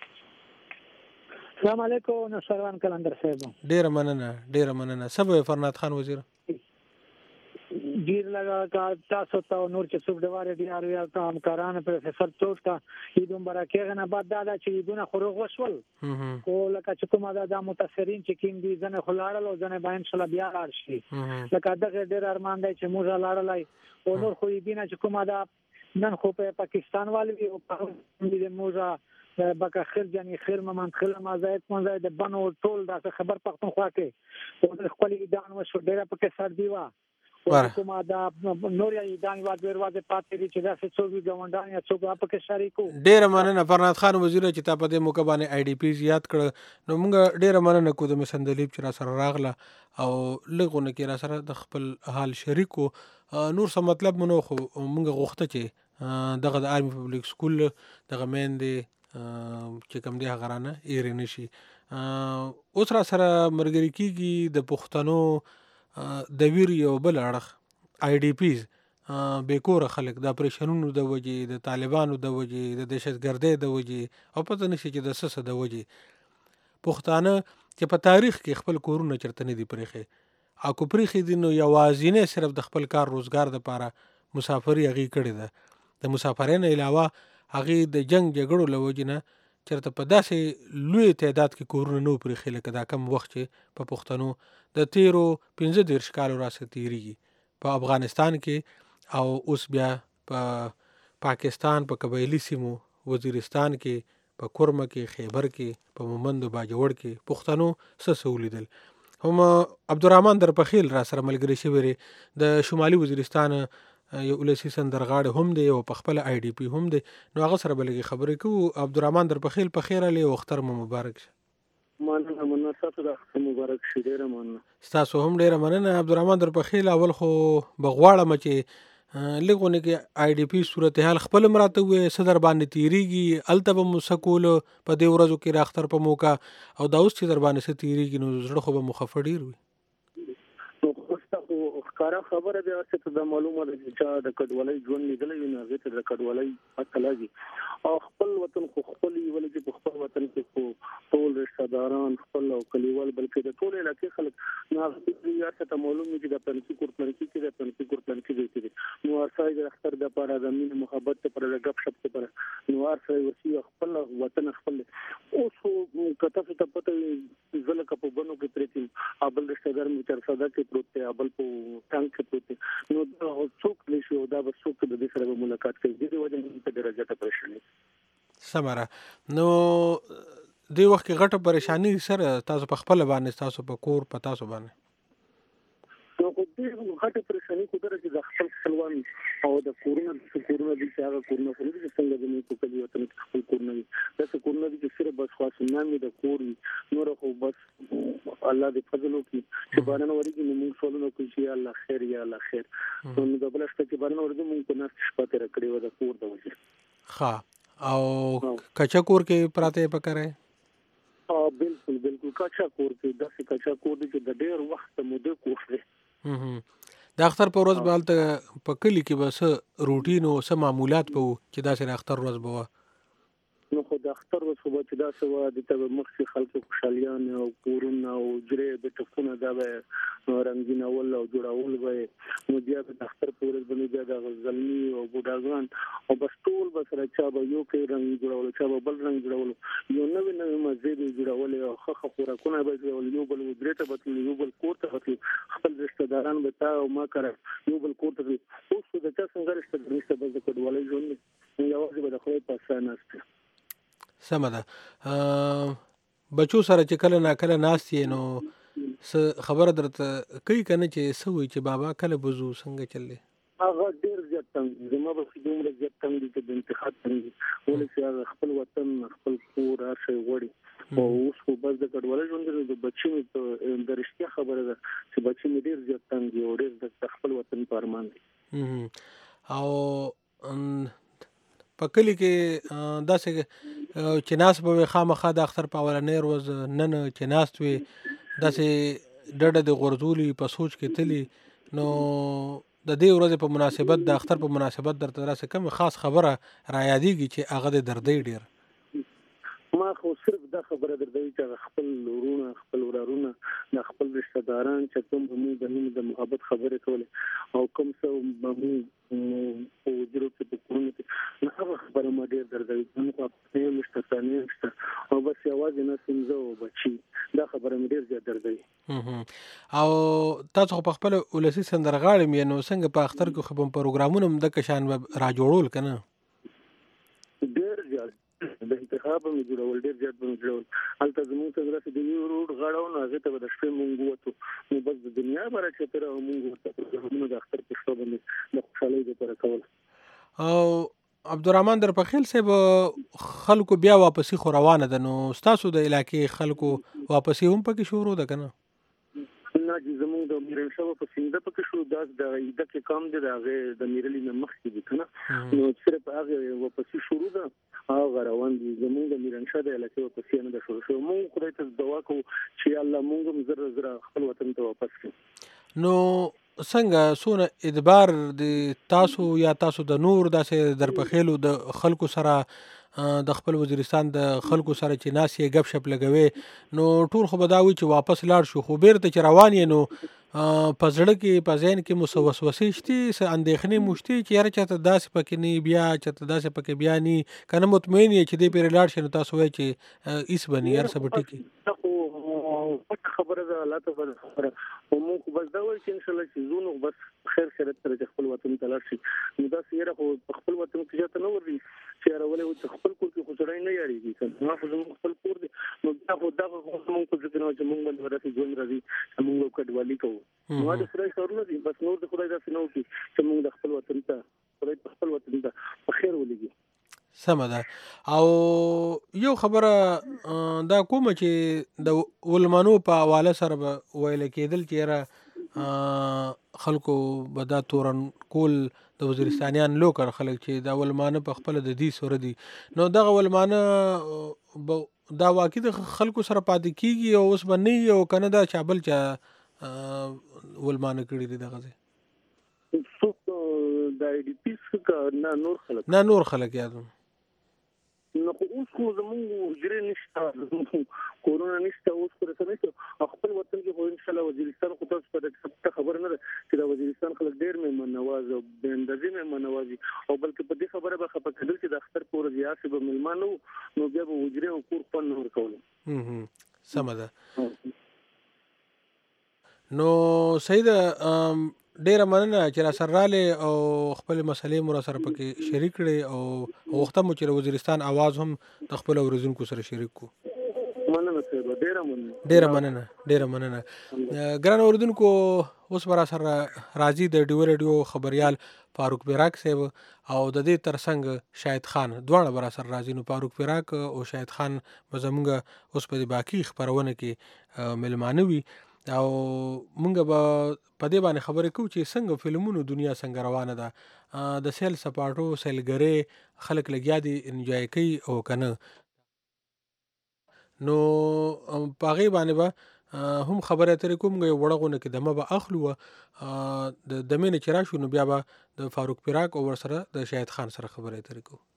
السلام علیکم نصروان کلندر صاحب. ډېره مننه ډېره مننه. څه به فرناد خان وزیر؟ ډیر لگا تاسو ته نور چې څوک د واره ډیر یا ته همکاران پروفیسور څوک ته ایدون برکه نه بعد دا چې دونه خروغ وشول او لکه چې کومه دا متاثرین چې کیم دي ځنه خلاړل او ځنه باندې ان شاء الله بیا راشي لکه دغه ډیر ارمان دی چې موږ لاړلای او نور خو دې نه چې کومه دا نن خو په پاکستان والي او په دې موږ بکه خیر جنې خیر ممن خیر مزایت مزایت د بنو ټول دا خبر پختونخوا کې او د خپل ایدان وشو ډیره پکې سر دیوا او کومه دا نور یې ایدان واد ورواده پاتې دي چې دا څه څو ګوندان یا څو پکې شریکو ډیره مننه فرناد خان وزیر چې تا په دې موقع باندې آی ډی پی زیات کړ نو موږ ډیره مننه کوو د مسندلیب چې را سره راغله او لغونه کې را سره د خپل حال شریکو نور څه مطلب مونږ خو موږ غوښته چې دغه د آرمی پبلک سکول دغه مېندې چې کوم دی هغه رانه ایرې نشي اوس را سره مرګري کېږي د پښتنو د ویر یو بل اړخ آی ډي پیز بې کوره خلک د اپریشنونو د وجې د طالبانو د وجې د دهشتګردۍ د وجې او پته نشي چې د څه څه د وجې پښتانه چې په تاریخ کې خپل کورونه چرته نه دي پرېښې او که پرېښې دي نو یوازینی صرف د خپل کار روزګار دپاره مسافري هغې کړې ده د مسافرۍ نه علاوه هغې د جنگ جګړو له وجې نه چېرته په داسې لوی تعداد کې کورونه نه و پرېښي لکه دا کم وخت چې په پښتنو د تیرو پنځه دېرش کالو راسره تېرېږي په افغانستان کې او اوس بیا په پاکستان په قبایلي سیمو وزیرستان کې په کرمه کې خیبر کې په مومند و باجوړ کې پښتنو څه څه ولیدل هم عبدالرحمن درپخیل را سره ملګری شوی د شمالي وزیرستان یو ولسي سندرغاړی هم دی او په خپله آی ډي پي هم دی نو هغه سره به لږې خبرې کوو عبدالرحمن درپخیل په خیر علي او اختر مو مبارک شه مننه مننه ستاسو د اختر مبارک شي ډېره مننه ستاسو هم ډېره مننه عبدالرحمن درپخیل اول خو به غواړم چې لږ غونې کې آی ډي پي صورتحال خپل هم راته ووایې څه در باندې تېرېږي هلته به مو څه کولو په دې ورځو کې د اختر په موقع او دا اوس چې در باندې څه تېرېږي نو زړه خو به مو خفه ډېر وي ښکاره خبره ده چې ته دا معلومه ده چې چا د کډوالۍ ژوند لیدلی وي نو هغې ته د کډوالۍ پته لګي او خپل وطن خو خپل وي ولې چې په خپل وطن کې خو ټول رشته داران خپل او کلیوال بلکې د ټول علاقې خلک نو هغه یار ته معلوم وي چې د پنسي کور پنسي کې د پنسي کور پنسي کې دي نو ارسای د اختر د پاره د مين محبت پر د غب شپ پر نو ارسای ورسي خپل وطن خپل اوس کته ته پته زلک په بنو کې پریتي ابل رشته دار می تر صدا کې پروت دی ابل په ټانک کې پروت نو دا څوک نشي او دا به څوک د دې سره ملاقات کوي د دې وجه په درجه ته پریشانې سمره نو دې وخت کې غټه پریشانی سره تاسو په خپل باندې تاسو په کور په تاسو باندې نو خو دې غټه پریشانی کو درته چې د خپل خپلوان او د کورونه د کورونه د هغه کورونه چې څنګه د نو په کلی وطن کې خپل کورونه دي د کورونه چې صرف بس خاص نامې د کور نور خو بس الله دې فضل وکړي چې باران ورګي نو موږ سوالونه کوي چې الله خیر یا الله خیر نو د بل شته چې باران ورګي موږ په ناس شپه تر کړی و د کور د وجه ښه او کچا کور کې پراته پکره ا بالکل بالکل کچا کور کې داسې کچا کور دی چې د ډېر وخت مو د کور دی د اختر په ورځ به هلته په کلي کې به څه روټین او څه معمولات به وو چې داسې د اختر ورځ به وه نو خو د اختر ورځ خو به چې داسې وه د ته به مخکې خلکو خوشحالیان او کورونه او جرې د ټکونه دا به رنګینول او جوړول به یې نو بیا به د اختر په ورځ باندې بیا دغه زلمي او بوډاګان او بس ټول به سره چا به یو کوي رنګ جوړولو چا به بل رنګ جوړولو یو نوې نوې مزې به یې جوړولې او ښه ښه خوراکونه به یې جوړول یو بل وزرې ته به تللو یو بل کور ته به تللو خپل رشته داران به تا او ما کره یو بل کور ته تللو اوس خو د چا څنګه رشته نشته بس د کډوالۍ ژوند دی یوازې به د خدای په اسره ناست دی سمه ده بچو سره چې کله نا کله ناست یې نو خبره درته کوي که نه چې څه وایي چې بابا کله به ځو څنګه چل دی هغه ډېر زیات تنګ زما به دومره زیات تنګ دي چې د انتخاب تنګ دي ولې چې هغه خپل وطن خپل کور هر شی غواړي او اوس خو بس د کډوالۍ ژوند دی د بچي مې د رښتیا خبره ده چې بچي مې ډېر زیات تنګ دي او ډېر د خپل وطن په ارمان دي او په کلي کې داسې چې ناست به وي خامخا د اختر په اولنۍ ورځ نن چې ناست وي داسې ډډه د غورځولي په سوچ کې تلي نو د دې ورځې په مناسبت د اختر په مناسبت درته داسې کومه خاص خبره را یادېږي چې هغه د دردۍ ډېر ما خو صرف دا خبره درته چې خپل ورونه خپل ورارونه د خپل رشتہ داران چې کوم موږ د نوم د محبت خبرې کولې او کوم څه موږ او جوړ کې په کومه کې نه هغه خبره ما ډېر درته کوم په مشتثانه مشته او بس یوازې نه سمزه او بچي دا خبره مې ډېر زیات درته او تاسو په خپل ولسی سندرغاړم یې نو څنګه په اختر کې خو په پروګرامونو هم د کشان را جوړول کنه ډېر زیات د انتخاب مې جوړول ډېر زیات مې جوړول هلته زموږ څنګه چې د نیو روډ غاړو نه هغه ته د شپې مونږ وته نو بس د دنیا باره چې تر مونږ ورته د اختر په شپه باندې د خوشحالۍ لپاره کول. او عبدالرحمن در پخیل صاحب خلکو بیا واپسی خو روانه ده نو ستاسو د علاقې خلکو واپسی هم پکې شروع ده کنه؟ نه چې زموږ د میرل شو په سینده پکې شو داس د ایده کې کم دي دغه د میرلې نه مخ کې دي کنه نو صرف هغه واپسی شروع ده هغه روان دي زموږ د میرل شو د علاقې واپسی نه ده شروع شو مونږ خدای ته دعا کوو چې الله مونږ هم زر زر خپل وطن ته واپس کړي. نو څنګه سونه ادبار د تاسو یا تاسو د نور داسې در پخیلو د خلکو سره د خپل وزیرستان د خلکو سره چې ناس یې غب شپ لګوي نو ټول خو بداوي چې واپس لاړ شو خو بیرته چې روان یې نو په زړه کې په ذهن کې مو وسوسې شتي څه اندېښنې مو شتي چې یاره چاته داسې پکې نه بیا چاته داسې پکې بیا نه کنه مطمئن یې چې دې پرې لاړ شي نو تاسو وایئ چې ایس بني یار څه به ټیکي خبره ده الله ته خبره او موږ بس دا وایي چې ان شاء الله چې زونو بس خیر شرط سره خپل وطن ته لاړ شي نو دا سیاره خو خپل وطن کې ځته نه وري چې راولې خپل کور کې خو سړی نه یاريږي کنه ما خو زموږ خپل کور دی نو دا خو دا خو موږ په ځکه نو چې موږ باندې ورته ژوند راځي چې موږ کډوالي کوو نو دا خدای سره دي بس نور د خدای داسې نو چې موږ د خپل وطن ته خدای په خپل وطن ته په خیر ولګي. سمه ده او یو خبره دا کومه چې د ولمانو په حواله سره به ویل کېدل چې یاره خلکو به دا تورن کول د وزیرستانیان لوکر خلک چې دا ولمانه په خپل د دې سره دي نو دغه ولمانه دا واقع د خلکو سره پاتې کیږي او اوس باندې او کنه دا چابل چا ولمانه کړی دي دغه څو د ای ډی پیس کا نه نور خلک نه نور خلک یادو نو اوس خو زموږ وزیر نشته کورونا نشته اوس پر څه نشته خپل وطن کې خو ان شاء الله وزیرستان خو تاسو ته خبر نه ده چې دا وزیرستان خلک ډېر مهمان نواز او د اندازې مهمان نوازي او بلکې په دې خبره به خپه کېدل چې د اختر پور ریاست به ملمان نو بیا به وزیر او کور په نور کول سمه ده نو سید ډیره مننه چې را سره رااله او خپل مسلې مو را سره پکې شریک کړي او وخت مو چې وزیرستان आवाज هم د خپل ورزونکو سره شریک کو مننه سره ډیره مننه ډیره مننه ډیره مننه ګران اوردونکو اوس ورا سره راځي د ډیو ریډیو خبريال فاروق بیراک صاحب او د دې ترڅنګ شاهد خان دواړه ورا سره راځي نو فاروق بیراک او شاهد خان زموږ اوس په باقی خبرونه کې ملمانه وي او مونږ به په دې باندې خبرې کوو چې څنګه فلمونو دنیا څنګه روانه ده د سیل سپاټو سیلګرې خلک لګیا دي انجوای کوي او کنه نو په هغې باندې به هم خبره اترې کوم وړغونه کې دمه به اخلو د دمې نه چې راشو نو بیا به د فاروق بیراک او ورسره د شاهد خان سره خبره اترې کوو.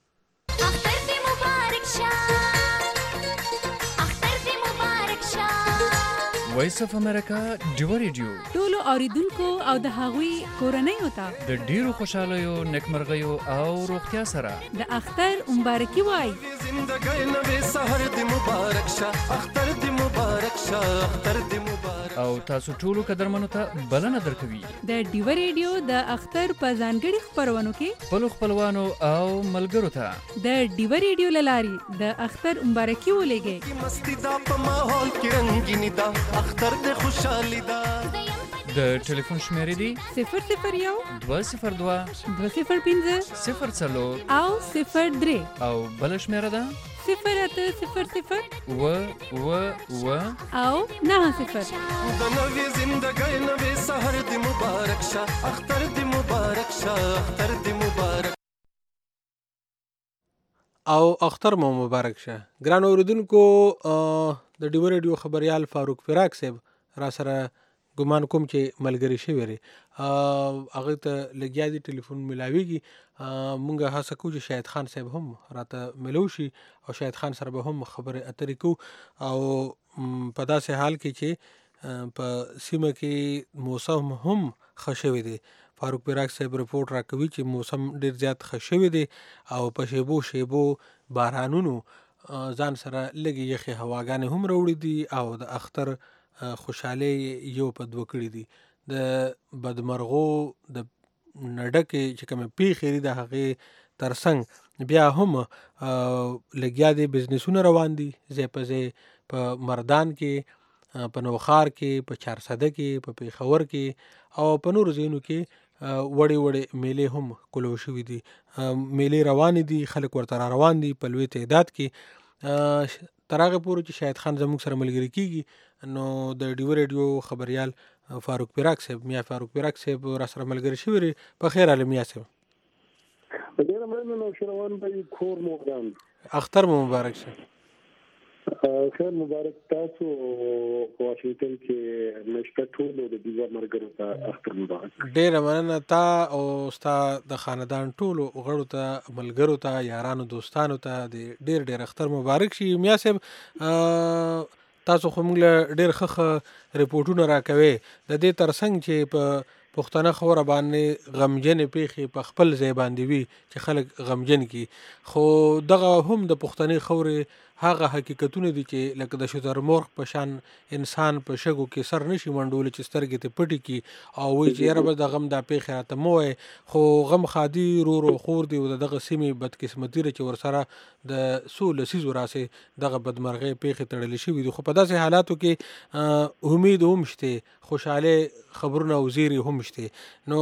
وایس اف امریکا ډیو ریډیو ټولو اوریدونکو او د هغوی کورنۍ وتا د ډیرو خوشالیو نیکمرغیو او روغتیا سره د اختر مبارکي وای زندګۍ نوې سحر دی مبارک شه اختر دی مبارک شه اختر دی مبارک او تاسو ټولو قدرمنو ته بلنه درکوي د ډیو ریډیو د اختر په ځانګړي خبرونو کې خپل خپلوانو او ملګرو ته د ډیو ریډیو للاري د اختر مبارکي ولېږي مستی دا په ماحول کې رنگینی دا اختر د خوشحالي دا د ټلیفون شمیرې دي صفر صفر یو دوه صفر دوه دوه صفر پنځه صفر څلور او صفر درې او بل شمیره ده صفر اته صفر صفر و و و او نه صفر د نوې زندګۍ نوې سحر دی مبارک شه اختر دی مبارک شه اختر دی مبارک او اختر مو مبارک شه. ګران اوردونکو د ډیو ریډیو خبريال فاروق بیراک صاحب را سره ګمان کوم چې ملګری شوی لري هغه ته لګیا دي ټلیفون ملاویږي مونږ هڅه کوو چې شاهد خان صاحب هم راته ملو شي او شاهد خان سره به هم خبرې اترې کوو او په داسې حال کې چې په سیمه کې موسم هم ښه شوی دی. فاروق براک صاحب رپورټ راکوي چې موسم ډیر زیات ښه شوی دی او په شیبو شیبو بارانونو ځان سره لږې یخې هواګانې هم راوړي دي او د اختر خوشحالۍ یو په دوه کړي دي. د بدمرغو د نډکې چې کومې پیښې دي د هغې ترڅنګ بیا هم لګیا دي بزنسونه روان دي ځای په ځای په مردان کې په نوښار کې په چارسده کې په پېښور کې او په نورو ځایونو کې وړې وړې میلې هم کلو شوي دي. میلې روانې دي خلک ورته را روان دي په لوی تعداد کې تر هغې پورې چې شاهد خان زموږ سره ملګري کېږي نو د ډیو ریډیو خبریال فاروق براک صاحب میا فاروق براک صاحب را سره ملګری شوي دي. په خیر حال میا صاحب ډېره مننه نوشروان بھائی کور مو ودان اختر مو مبارک شه. خیر مبارک تاسو واشنگټن کې مشته ټولو د دیوا مرګرو ته اختر مبارک. ډېره مننه تا او ستا د خاندان ټولو غړو ته ملګرو ته یارانو دوستانو ته د ډېر ډېر اختر مبارک شي. میا صاحب تاسو خو موږ له ډېر ښه رپورټونه راکوي د دې ترڅنګ چې په پښتنه خبره باندې غمجنې پیښې په خپل ځای باندې وي چې خلک غمجن کي خو دغه هم د پښتنې خورې هغه حقیقتونه دي چې لکه د شترمرغ په شان انسان په شګو کې سر نشي منډولی چې سترګې ته پټې کي او وایي چې یاره به د غم دا پیښې راته مه وایې خو غم خادي رور و خور دی او د دغه سیمې بدقسمتي ده چې ورسره د څو لسیزو راسې دغه بدمرغۍ پیښې تړلې شوي دي. خو په داسې حالاتو کې امید هم شته خوشحالۍ خبرونه او زیري هم شته.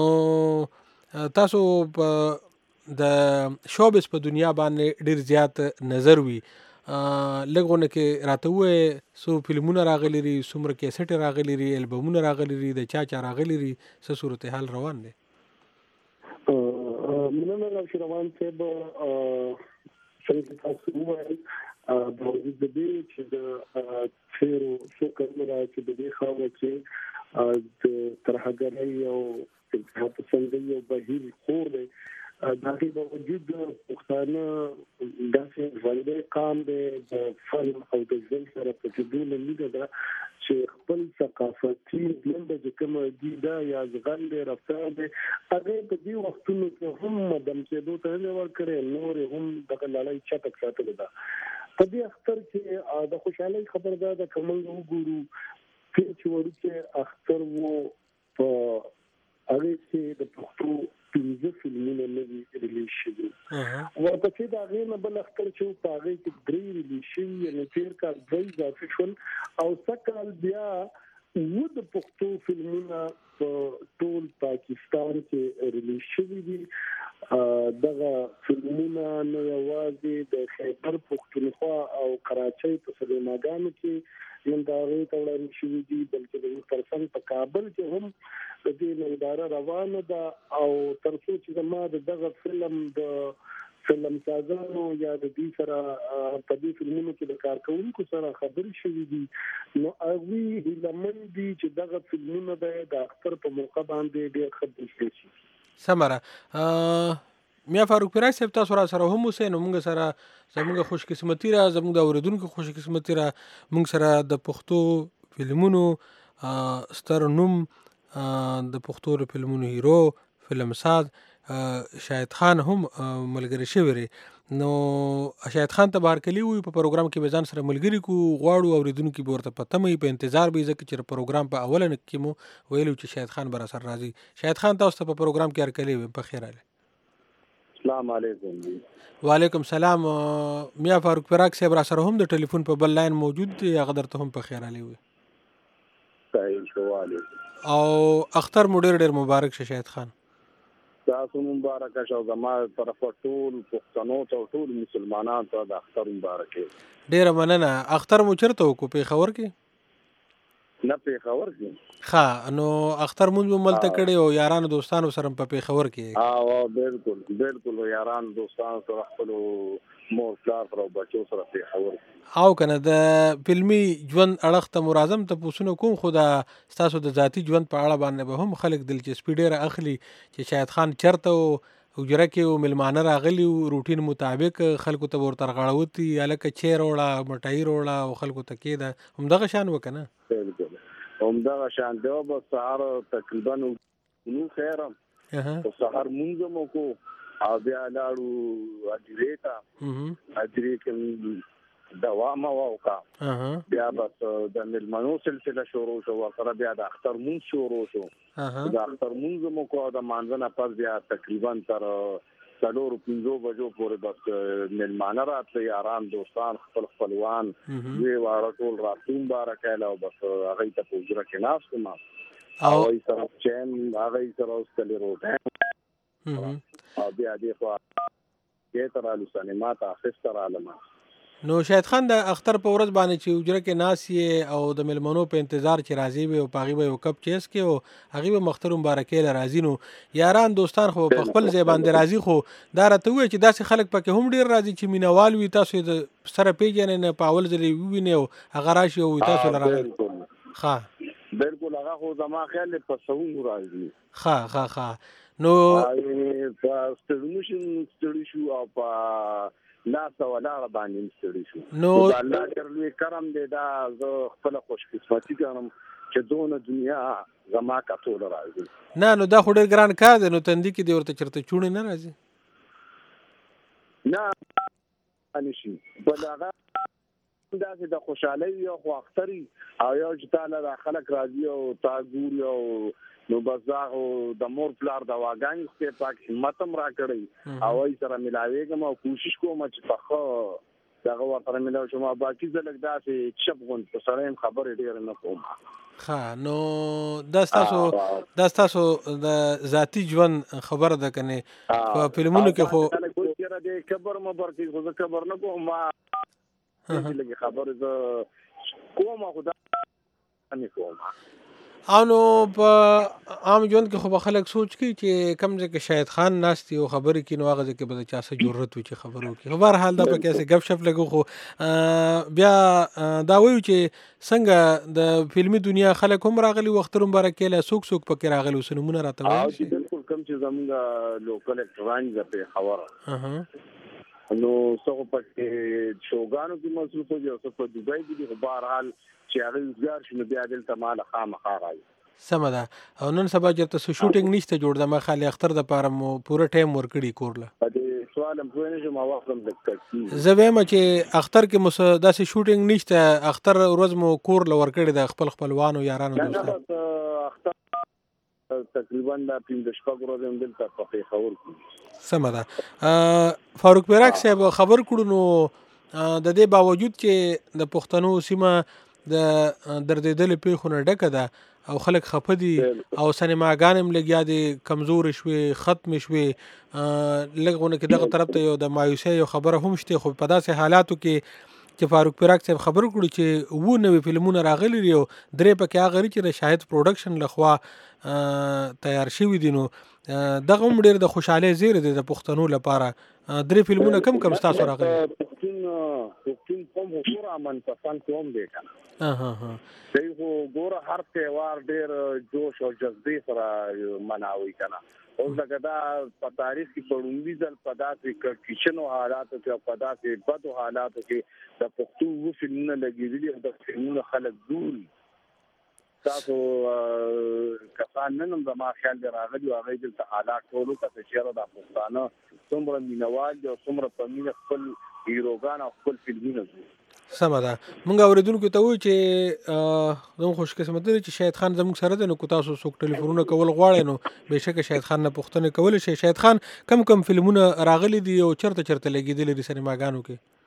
نو تاسو په د شوبز په دنیا باندې ډیر زیات نظر وي لږونه کې راته ووایې څو فلمونه راغلي دي څومره کیسټې راغلي دي البمونه راغلي دي د چا چا راغلي دي څه صورتحال روان دی؟ مننه نوشروان صاحب څنګه تاسو ووایئ باوجود د دې چې د تیرو څو کلونو راهیسې د دې خاوره کې د ترهګرۍ او اتحادپسندۍ او بهیر خور دی د هغې باوجود پښتانه داسې ژوندی قام دی د فن او د ژوند سره په جدو له لیده ده چې خپل ثقافتي ژوند چې کومه دي دا یا زغم دی رفتار دی هغې په دې وختونو کې هم مدم کېدو ته نه ورکړی نورې هم دغه لړۍ چټک ساتلې ده. په دې اختر کې د خوشحالۍ خبر ده د که موږ وګورو چې وړوکې اختر و په هغې کې د پښتو پنځه فلمونه نوي ریلیز شوي ورپسې د هغې نه بل اختر چې و په هغې کې درې ریلیز شوي یعنې تېر کال دوه اضافه شول او سږ کال بیا اووه د پښتو فلمونه په ټول پاکستان کې ریلیز شوي دي. دغه فلمونه نه یوازې د خیبر پښتونخوا او کراچۍ په سینماګانو کې نندارې ته وړاندې شوي دي بلکې د یو ترڅنګ په کابل کې هم د دې ننداره روانه ده او تر څو چې زما د دغه فلم د فلم سازانو یا د دې سره په دې فلمونو کې د کارکوونکو سره خبرې شوي دي نو هغوی هیلهمند دي چې دغه فلمونه به د اختر په موقع باندې ډېر ښه بریښې شي. سمره میا فاروق براک صاحب تاسو را سره هم اوسئ نو موږ سره زموږ خوش قسمتي را زموږ د اورېدونکو خوش قسمتي را موږ سره د پښتو فلمونو ستر نوم د پښتو د فلمونو هیرو فلم ساز شاهد خان هم ملګری شوی دی. نو شاهد خان ته بهرکلي وي په پروګرام کې به ځان سره ملګري کو غواړو اورېدونکي به ورته په تمه وي په انتظار به ځکه چې پروګرام په اوله کې مو ویلو چې شاهد خان به را سره راځي. شاهد خان تاسو ته په پروګرام کې هرکلی وي په خیر حال. السلام علیکم. وعلیکم سلام. میا فاروق براک صاحب را سره هم د ټلیفون په بل لاین موجود دی هغه درته هم په خیر حال وي. او اختر مو ډېر ډېر مبارک شه شاهد خان. تاسو مبارک شه او زما طرف ټول پښتنو ته ټول مسلمانانو ته د اختر مبارک. ډېره مننه. اختر مو چېرته وکړو پېښور کې؟ نه پېښور کې. ښه نو اختر مونږ مو ملته کړی او یارانو دوستانو سره په پېښور کې؟ او بالکل بالکل یارانو دوستانو سره خپلو مور پلار سره او بچو سره پیښور او کنه د فلمي ژوند اړخ ته مرازم ته پوښتنه کوم خو دا ستاسو د ذاتی ژوند په اړه باندې به هم خلک دلچسپي ډیره اخلي چې شاهد خان چرته و حجره کې و ملمانه راغلي و روټین مطابق خلکو ته ورته رغړوتي هلکه چای راوړه مټایي راوړه او خلکو ته کېده همدغه شان وکنه بالکل همدغه شان دی به سهار تقریبا نو خیره او سهار مونږ مو کو او بیا لاړو اجرې ته اجرې کې دوام وکا بیا بس د ملمنو سلسله شروع شو ورسره بیا د اختر مون شروع شو د اختر مون مو کو د مانځنه پس بیا تقریبا تر څلور پنځو بجو پورې بس ملمانه راتله یاران دوستان خپل خپلوان وی واړه ټول راتون بارکاله او بس هغه ته پوجره کې ناس کوم او ای سره چین هغه سره اوسلی روټه او بیا دی خو کې تر الو سینما ته اخستر عالمه نو شاهد خان د اختر په ورځ باندې چې حجره کې ناس یې او د ملمنو په انتظار چې راځي وي او په هغې به یو کپ چیس کې او هغې به مختر مبارکۍ له راځي نو یاران دوستان خو په خپل ځای باندې راځي خو دا راته ووایه چې داسې خلک پکې هم ډېر راځي چې مینهوال وي تاسو یې د سره پېژنئ نه په اول ځل یې ووینئ او هغه راشي او تاسو له راغلي ښه بالکل هغه خو زما خیال دی په سوونو راځي ښه ښه ښه نو په ستړي شو ستړي شو او په لاس ولاړه باندې ستړي شو نو الله ډېر لوی کرم دی دا زه خپله خوش قسمتي ګڼم چې دونه دنیا زما کتوله راځي نه نو دا خو ډېر ګران کار دی نو تندي کې دې ورته چېرته چوڼې نه راځي نه نشي بل هغه داسې د خوشحالۍ یو خو اختر او یو چې تاله دا خلک راځي او تا ګوري او نو بس دا د مور پلار د واګانې خپې پاک همت هم راکړی او ای سره ملاوېږم او کوشش کوم چې په ښه دغه ورسره ملاو شم او باقي زه لږ داسې چپ غوندې په سړی یم خبرې ډېرې نه کوم ښه نو دا ستاسو دا ستاسو د ذاتي ژوند خبره ده که نه په فلمونو کې خو چېرې دی کبر مبر کوي خو زه کبر نه کوم ما لږې خبرې زه کوم خو دا نه کوم او نو په عام ژوند کې خو به خلک سوچ کوي چې کوم ځای کې شاهد خان ناست وي او خبرې کوي نو هغه ځای کې به د چا څه ضرورت وي چې خبرې وکړي خو بهرحال دا پکې هسې ګپ شپ لګو خو بیا دا وایو چې څنګه د فلمي دنیا خلک هم راغلي وو اختر مبارکۍ له څوک څوک پکې راغلي اوس نومونه راته وایي شي بالکل کوم چې زموږ لوکل اکټران دي پېښور نو څه پکې شوګانو کې مصروف دي او څه په دوبۍ کې دي خو بهرحال چې هغه روزګار شي نو بیا دلته مال خامخا راځي سمه ده او نن سبا چېرته څه شوټینګ نشته جوړ ده ما خالي اختر دپاره مو پوره ټایم ورکړي کور له په دې سوال هم پوه نه شم وخت هم لږ کړي زه وایم چې اختر کې مو څه داسې شوټینګ نشته اختر ورځ مو کور له ورکړې ده خپل خپلوانو یارانو دوستانو اختر تقریبا دا پنځه شپږ ورځې هم دلته په پېښور کې سمه ده فاروق پیراک صاحب خبر کړو نو د دې باوجود چې د پښتنو سیمه د دردېدلې پیښو نه ډکه ده او خلک خفه دي او سینماګانې هم لګیا دي کمزورې شوې ختمې شوې لږ غونه کې دغه طرف ته یو د مایوسۍ یو خبره هم شته خو په داسې حالاتو کې چې فاروق پیراک صاحب خبر کړو چې اووه نوي فلمونه راغلي دي او درې پکې هغه چې د شاهد پروډکشن لخوا تیار شوي دي نو دغه هم ډېر د خوشحالۍ زیری دی د پښتنو لپاره درې فلمونه کم کم ستاسو راغلي پښتون قوم ګوره منپسند قوم دی که نه دی خو ګوره هر تهوار ډېر جوش او جذبې سره مناوي که نه اوس لکه دا په تاریخ کې په لومړي ځل په داسې کړکېچنو حالاتو کې او په داسې بدو حالاتو کې د پښتو اووه فلمونه لګېدلي او د فلمونه خلک ګوري تاسو کسان نن هم زما خیال دی راغلي او هغوی دلته حالات ټول وکړه چې چېرې دا پښتانه څومره مینهوال دي او څومره په مینه خپل هیروګان او خپل فلمونه ګوري سمه ده مونږ اورېدونکو ته وایو چې زموږ خوش قسمتي دی چې شاهد خان زموږ سره دی نو که تاسو څوک ټلیفونونه کول غواړئ نو بېشکه شاهد خان نه پوښتنې کولی شئ شاهد خان کم کم فلمونه راغلي دي او چېرته چېرته لګېدلي دي سینماګانو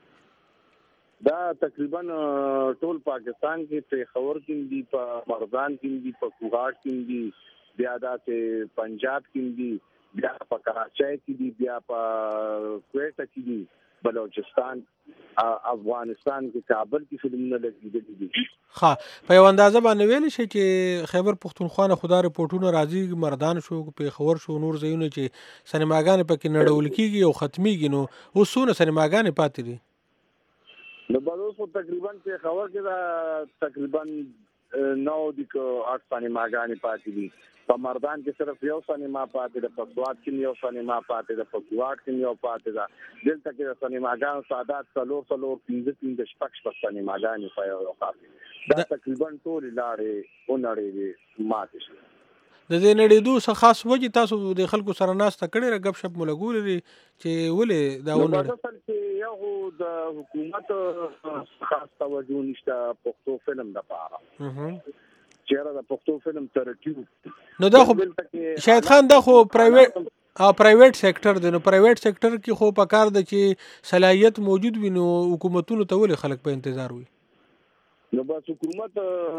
کې دا تقریبا ټول پاکستان کې پېښور کې دي په مردان کې دي په کوهاټ کې دي بیا داسې پنجاب کې دي بیا په کراچۍ کې دي بیا په کویټه کې دي بلوچستان افغانستان کې کابل کې فلمونه لګیدلي دي. ها په یو اندازه باندې ویل شي چې خیبر پښتونخوا نه خدا رپورټونه راځي مردان شو پیښور شو نور ځایونه چې سینماګانې پکې نړول کېږي او ختمیږي نو اوس څونه سینماګانې پاتې دي؟ نو بل اوس تقریبا پیښور کې دا تقریبا نو د اټ سینماګانې پاتې دي. په مردان کې صرف یو سینما پاتې ده، په سوات کې یو سینما پاتې ده، په کوټ کې یو پاتې ده. دلته کې د سینماګانو تعداد څلور څلور پنځه پنځه شپږ شپږ سینماګانې په یو ښار کې دا تقریبا ټولې لارې ونړېدې ماتې شوې. د دې نړېدو څه خاص وجې تاسو د خلکو سره ناسته کړې را ګپ شپ مو لګولې چې ولې دا ونړېد؟ نو اصل کې یو د حکومت خاص توجه نشته پښتو فلم دپاره چیرې د پښتو فلم ترقی. نو دا خو شاهد خان دا خو پرایویټ او پرایویټ سېکټر دی، نو پرایویټ سېکټر کې خو پکار ده چې صلاحیت موجود وي، نو حکومتونو ته ولې خلک په انتظار وي؟ نو بس حکومت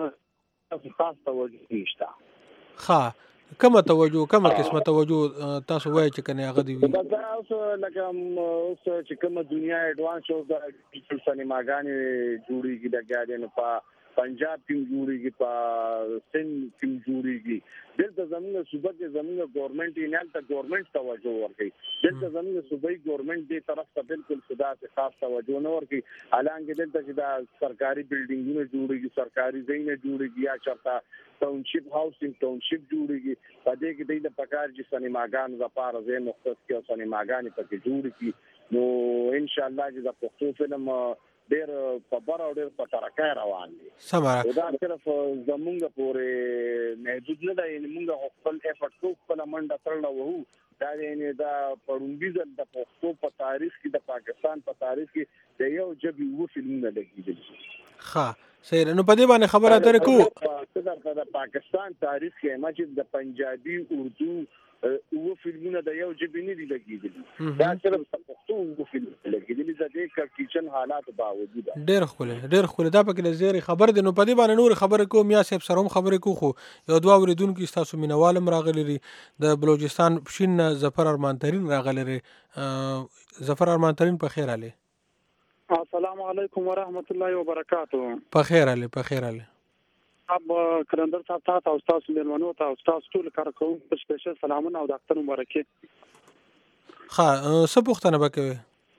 خاص توجه نشته. ها کومه توجه کومه قسمه توجه تاسو وایي چې کنه هغه دی وي؟ دا اوس لکه اوس چې کومه دنیا ایڈوانس شو د ډیجیټل سینماګانې جوړیږي د ګاډین په پنجاب کې جوړیږي په سند کې جوړیږي. دلته زموږ صوبه کې زموږ ګورنمنت یې نه ته ګورنمنت توجه ورکړي. دلته زموږ صوبایي ګورنمنت دې طرف ته بالکل صدا څخه خاص توجه نه ورکړي. حالانکه دلته چې دا سرکاري بلډینګونه جوړیږي، سرکاري ځایونه جوړیږي، یا چرته ټاونشپ هاوسینګ ټاونشپ جوړیږي، په دې کې د پکار چې سینماګانو لپاره ځای مختص کې او سینماګانې پکې جوړ کړي. نو ان شاء الله چې د پښتو فلم ډېر په بار او ډېر په ترقه روان دي. سماره دا صرف زمونږ پورې محدود نه دی، موږ خپل افورت کوو، خپل منډه تړل وو. دا یعنی دا پړومبي ځل د پښتو په تاریخ کې د پاکستان په تاریخ کې د یو جبي وو فلمونه لګیدل. ها سیر نو په دې باندې خبره درې کو د پاکستان تاریخ کې ماجد د پنجابي اردو او فلمونه د یو جبي نه دي لګیدل. دا صرف پښتو او فلم لګیدل د دې کچن حالات باوجود ډېر خوله ډېر خوله دا پکې لزیری خبر دی. نو په دې باندې نور خبره کوم یا صاحب سره هم خبره کو خو یو دوه اوریدونکو تاسو مینوالم راغلی لري د بلوچستان پښین ظفر ارمان ترین راغلی لري. ظفر ارمان ترین په خیر علي. السلام علیکم ورحمت الله وبرکاتہ. په خیر علي په خیر علي. اب کلندر صاحب تاسو او تاسو مېلمنو ته او تاسو ټول کارکوونکو سپیشل سلامونه او د اختر مبارکي. ښه څه پوښتنه به کوئ؟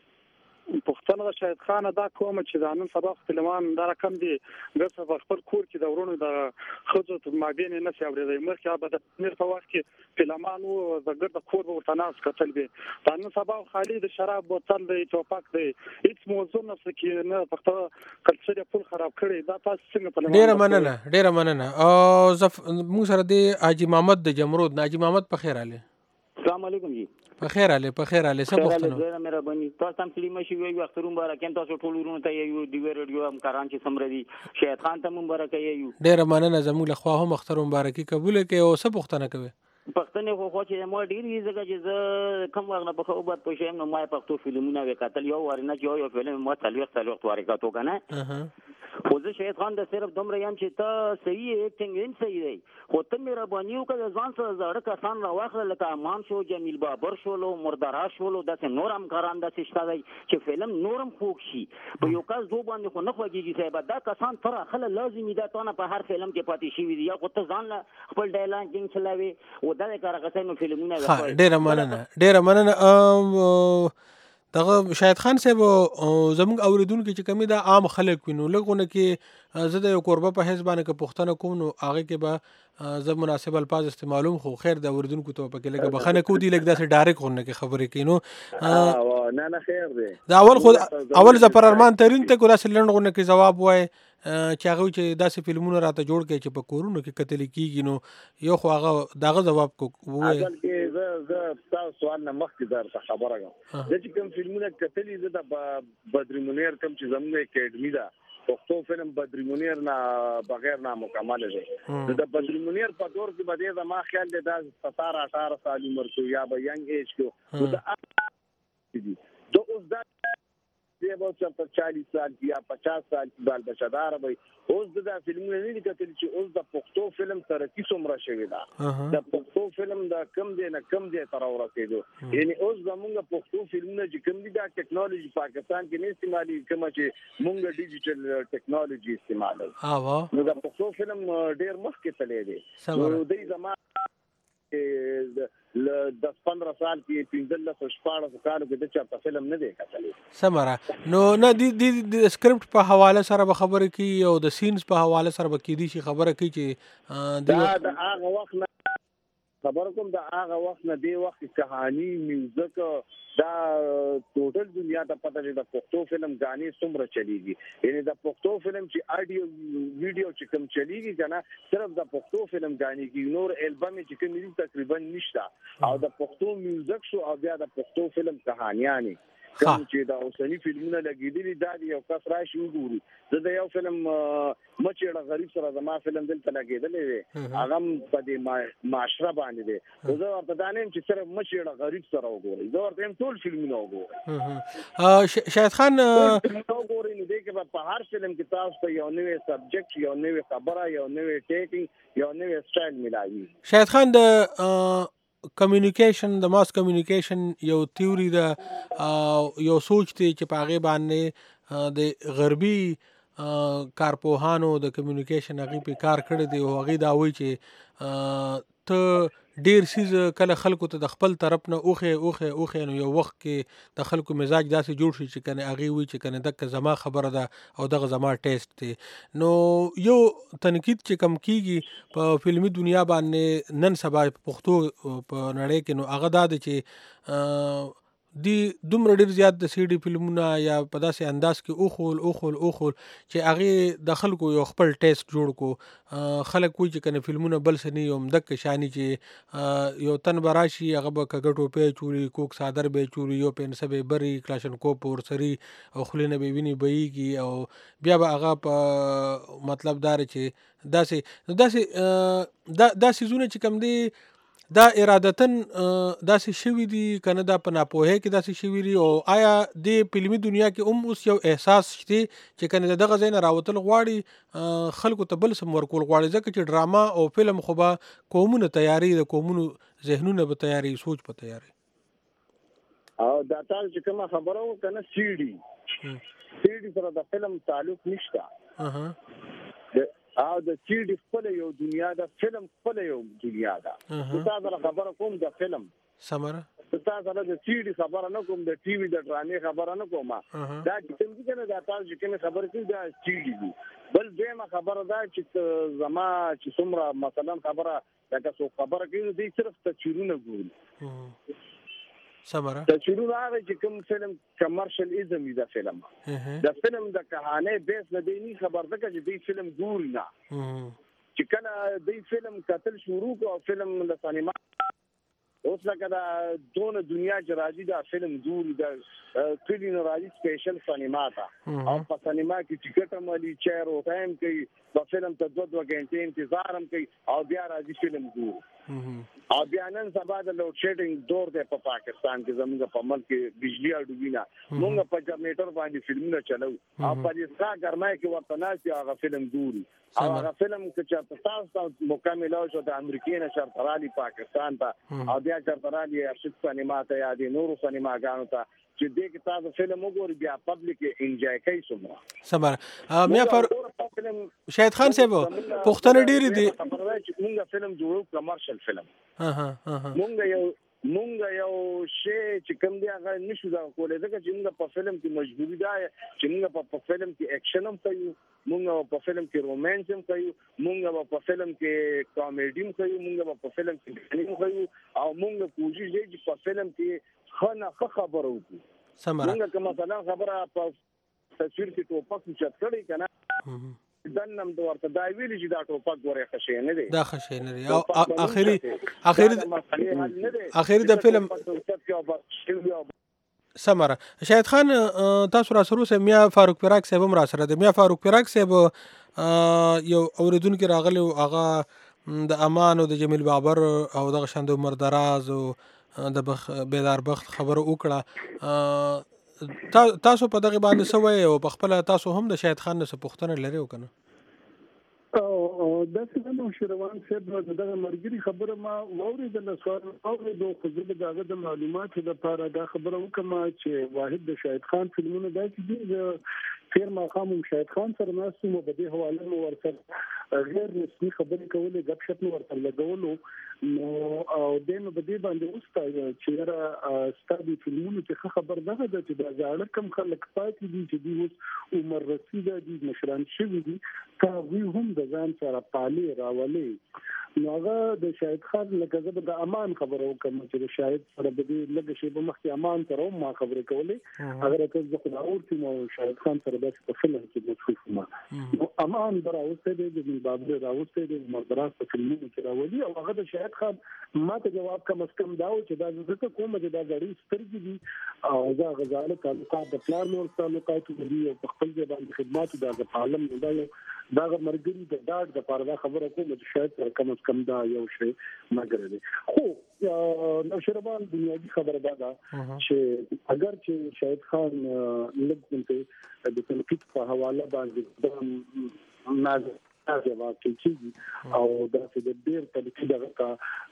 پښتنه د شاهد خان دا کوم چې د نن سبا فلمان دا رقم دي ګرځه په خپل کور کې د ورونو د خځو ته مابین نه سي اورېدای مرکه به د نیر په وخت کې فلمان او د ګرد کور ورته ناس کتل به دا نن سبا خالي د شراب بوتل دی ټوپک دی هیڅ موضوع نه سکه نه پښتو کلچر ټول خراب کړي. دا تاسو څنګه فلمان؟ ډیره مننه ډیره مننه. او زف موږ سره دی حاجی محمد د جمرود. حاجی محمد په خیر علي. السلام علیکم جی. په خیر علي په خیر علي. څه پوښتنه؟ زه مهرباني تاسو هم فلم شي وي اختر مبارک تاسو ټول ورونو ته یو دی ریډیو هم کاران چې سمردي شاهد خان ته مبارک یو. ډیره مننه زموږ له خوا هم اختر مبارکي قبول کړئ. او څه پوښتنه کوي؟ پښتنې خو خو چې مو ډیر وی زګه چې زه کوم وخت نه په خو بات پوښیم نو ما پښتو فلمونه وکړل یو ورنه چې یو فلم مو تلوي تلوي ورکاتو کنه. خو زه شاهد خان د صرف دومره یم چې ته صحیح ایکټینګ هم صحیح دی خو ته مهرباني وکړه ځان سره زړه کسان راواخله لکه امان شو، جمیل بابر شولو، مردرا شولو، داسې نور هم کاران داسې شته دی چې فلم نورم خوږ شي. په یو کس دو باندې خو نه خوږېږي صاحبه. دا کسان تر اخله لازمي ده تا نه په هر فلم کې پاتې شوي دي یا خو ته ځان له خپل ډایلاګ چلوي او دا د کارغسۍ نو فلمونه ډېره مننه ډېره مننه. دغه شاهد خان صاحب زموږ اوریدونکو چې کمی دا عام خلک وینو لګونه کې زه د یو کوربه په حساب باندې که پښتنه کوم نو هغه کې به زه مناسب الفاظ استعمالوم خو خیر د اوریدونکو ته پکې لګه بخنه کو دی لګ داسې ډایرکټ غونه کې خبرې کینو نه نه خیر دی. دا اول خو اول ظفر ارمان ترین ته کو داسې لند غونه کې جواب وای چې هغه چې داسې فلمونه راته جوړ کړي چې په کورونو کې قتل کیږي نو یو خو هغه داغه جواب کو وای. اصل کې زه زه تاسو سوال نه مخکې درته خبره کوم چې کوم فلمونه قتل زه د بدر منیر کوم چې زموږ اکیډمي ده پښتو فلم بدر منیر نه بغیر نه مکمل دی. د بدر منیر په دور کې بده زما خیال دی دا ستاره اٹھارہ سال عمر کې یا به ینګ ایج کې نو دا د اوس دا دی به چېرته چالیس سال کې یا پچاس سال کې بال بچهداره وي. اوس د دا فلمونه نه دي کتلي چې اوس د پښتو فلم ترقي څومره شوې ده. د پښتو فلم د کم دی نه کم دی تر ورسېدو. یعنی اوس زمونږ پښتو فلمونه چې کوم دي دا ټیکنالوژي پاکستان کې نه استعمالي کومه چې مونږ ډیجیټل ټیکنالوژي استعمالوي. نو د پښتو فلم ډېر مخکې تللی دی. نو دوی زما ل دس پندرہ سال کې پنځلس شپاړس کالو کې د چاته فلم نه دی کتلی. سمره نو نه دی د سکرپټ په حواله سره به خبره کوي او د سینز په حواله سره به کېدی شي خبره کوي چې دا د هغه وخت نه خبر کوم د هغه وخت نه دی وخت کہانی میوزیک دا ټوټل دنیا ته پته ده د پښتو فلم غانې څومره چلیږي. یعنی د پښتو فلم چې اډیو ویډیو چې کوم چلیږي کنه صرف د پښتو فلم غانې کې نور البم چې کوم دي تقریبا نشته او د پښتو میوزیک شو او بیا د پښتو فلم کہانیانی کوم چې دا اوسنی فلمونه لګیدلي دا یو کس راشي وګوري. زه د یو فلم مچېړه غریب سره زما فلم دلته لګېدلی دی هغه په دې معاشره باندې دی. زه ورته دا نه یم چې صرف مچېړه غریب سره وګورئ، زه ورته یم ټول فلمونه وګورئ. شاهد خان وګورئ نو دی کې به په هر فلم کې تاسو ته یو نوی سبجیکټ، یو نوی خبره، یو نوی ټیکنګ، یو نوی سټایل ملاوي. شاهد خان د کمیونیکیشن د ماس کمیونیکیشن یو تیوري ده یو سوچ دی چې په هغې باندې د غربي کارپوهانو د کمیونیکیشن هغې پې کار کړی دی او هغې دا وایي چې ته ډېر څیز کله خلکو ته د خپل طرف نه اوښې اوښې اوښې نو یو وخت کې د خلکو مزاج داسې جوړ شي چې کنه هغې وایي چې کنه دغه زما خبره ده او دغه زما ټیسټ دی. نو یو تنقید چې کم کیږي په فلمي دنیا باندې نن سبا په پښتو په نړۍ کې نو هغه دا دی چې دی دومره ډېر زیات د سی ډي فلمونه یا په داسې انداز کې اوخول اوخول اوخول چې هغې د خلکو یو خپل ټیسټ جوړ کو. خلک وایي چې کنه فلمونه بل څه نه یو همدغه شاني چې یو تن به راشي هغه به کږه ټوپۍ چولي، کوک څادر به یې چولي، یو پنسه به یې بري، کلاشنکوف به ورسري او خولې نه به یې وینې بهیږي او بیا به هغه په مطلب دا چې داسې داسې دا دا څیزونه چې کوم دی دا ارادتن داسې شوي دي کنه دا په ناپوهۍ کې داسې شوي دي او آیا د فلمي دنیا کې هم اوس یو احساس شته چې کنه د دغه ځای نه راوتل غواړي خلکو ته بل څه ورکول غواړي ځکه چې ډراما او فلم خو به قومونه تیاری د قومونو ذهنونه به تیاری سوچ په تیاری او دا تاسو چې کومه خبره وکنه سی ډي سی ډي سره د فلم تعلق نشته او د سی ډي خپل یو دنیا ده، فلم خپل یو دنیا ده. تاسو سره خبره کوم د فلم سمره تاسو سره د سی ډي خبره نه کوم د ټي وي د ډرامې خبره نه کوم دا چې کوم دي کنه دا تاسو چې کوم خبره کوي دا سی ډي دي. بل دیمه خبره ده چې زما چې څومره مثلا خبره دا څو خبره کوي دي صرف تصویرونه ګوري سمره تصویرونه هغه چې کوم فلم کمرشل ایزم دا فلم د فلم د کہانی بیس نه دی نه خبر ده چې دی فلم ګوري نه چې کله دی فلم کتل شروع کو فلم د سینما اوس لکه دا دونه دنیا چې راځي دا فلم ګوري دا کلی نه راځي سپیشل سینما ته او په سینما کې ټیکټ مالي چیر او ټایم کوي په فلم ته دوه دوه غنټې انتظار هم کوي او بیا راځي فلم ګوري او بیا نن سبا د لوډ شیډینګ دور دی په پاکستان کې زموږ په ملک کې بجلی اډوبینا موږ په جنریټر باندې فلمونه چلو او په دې ښه ګرمای کې ورته ناشي هغه فلم ګوري او هغه فلم چې تاسو مکمل او شو د امریکای نه شرط رالی پاکستان ته او بیا شرط رالی ارشد سینما ته یا د نورو سینماګانو ته چې دې کې تاسو فلم وګورئ بیا پبلک انجوای کوي څومره سمره میا پر شاهد خان صاحب پښتنه ډېری دي موږ فلم جوړو کمرشل فلم ها ها ها موږ یو مونږ یو شی چې کوم دی هغه نشو دا کولای ځکه چې موږ په فلم کې مجبوری ده چې موږ په فلم کې اکشن هم کوو، موږ په فلم کې رومانس هم کوو، موږ په فلم کې کامیډي هم کوو، موږ په فلم کې ډرامه هم کوو او موږ کوشش کوي چې په فلم کې خنه خبرو وکړو. سمره موږ کوم مثلا خبره په تصویر کې ټوپک چت کړی کنه دنم د ورته دا ویلي چې دا ټوپک غوړې خشې نه دی دا خشې نه دی او اخري اخري اخري د فلم سمره. شاهد خان تاسو را سره سه میا فاروق پیراک صاحب هم را سره د میا فاروق پیراک صاحب یو اوریدونکو راغلی او هغه د امان او د جمیل بابر او د شاند عمر دراز او د بیدار بخت خبره وکړه تاسو په دغه باندې څه وایئ او په خپله تاسو هم د شاهد خان نه څه پوښتنه لرئ او که نه؟ داسې نه نو شیروان صاحب دغه ملګري خبره ما واورېدله سوال واورېدو خو زه به د هغه د معلوماتو لپاره دا خبره وکړم چې واحد د شاهد خان فلمونه داسې دي زه تېر ماښام هم شاهد خان سره ناست وم او په دې حواله مو ورسره غیر رسمي خبرې کولې ګپ شپ مو ورسره لګولو نو او دی نو په دې باندې وستایه چې یاره ستا دې فلمونو کې ښه خبر دغه ده چې دا زاړه کم خلک پاتې دي چې دوی اوس عمر رسیده دي مشران شوي دي که هغوی هم د ځان سره پالې راولې نو هغه د شاهد خان لکه زه به د امان خبره وکړم چې د شاهد سره به دې لږه شیبه مخکې امان سره هم ما خبرې کولې هغه راته زه خو راوړتم او شاهد خان سره داسې په فلم کې مصروف وم نو امان به راوستی دی د بابر راوستی دی عمر دراز په فلمونو کې راولي او هغه د شاهد خان ما ته جواب کم از کم دا و چې دا زه ځکه کوم چې دا زړې سترګې دي او زه هغه زاړه تعلقات د پلار مور تعلقاتو دي او په خپل ځای باندې خدماتو دا د عالم نه دا یو دا مرګري د ډاډ د پاره دا خبره کوم چې شاید کم از کم دا یو شی مګر دی خو نو شربان بنیادی خبره دا ده چې اگر چې شاهد خان لږ د تنقید په حواله باندې د نازل جواب کیږي او دا چې د ډیر تنقید هغه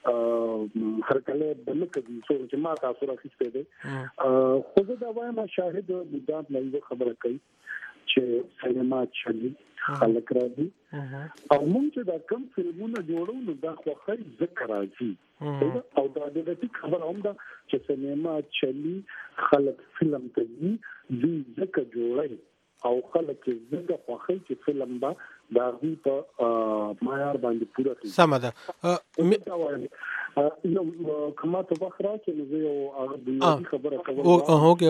هر کله بل کوي چې ما تاسو راخسته دي خو دا وایم شاهد د ځان نه خبره کوي چې سینما چلی خلک راځي او موږ چې دا کم فلمونه جوړو نو دا خو خیر ذکر راځي او دا د دې خبر هم دا چې سینما چلی خلک فلم کوي دوی ذکر جوړي او خلک زړه خوخی چې فلم با دا غي په معیار باندې پوره کړي سم ده نو کما ته بخرا چې زه یو بنیادی خبره کوم او اوکې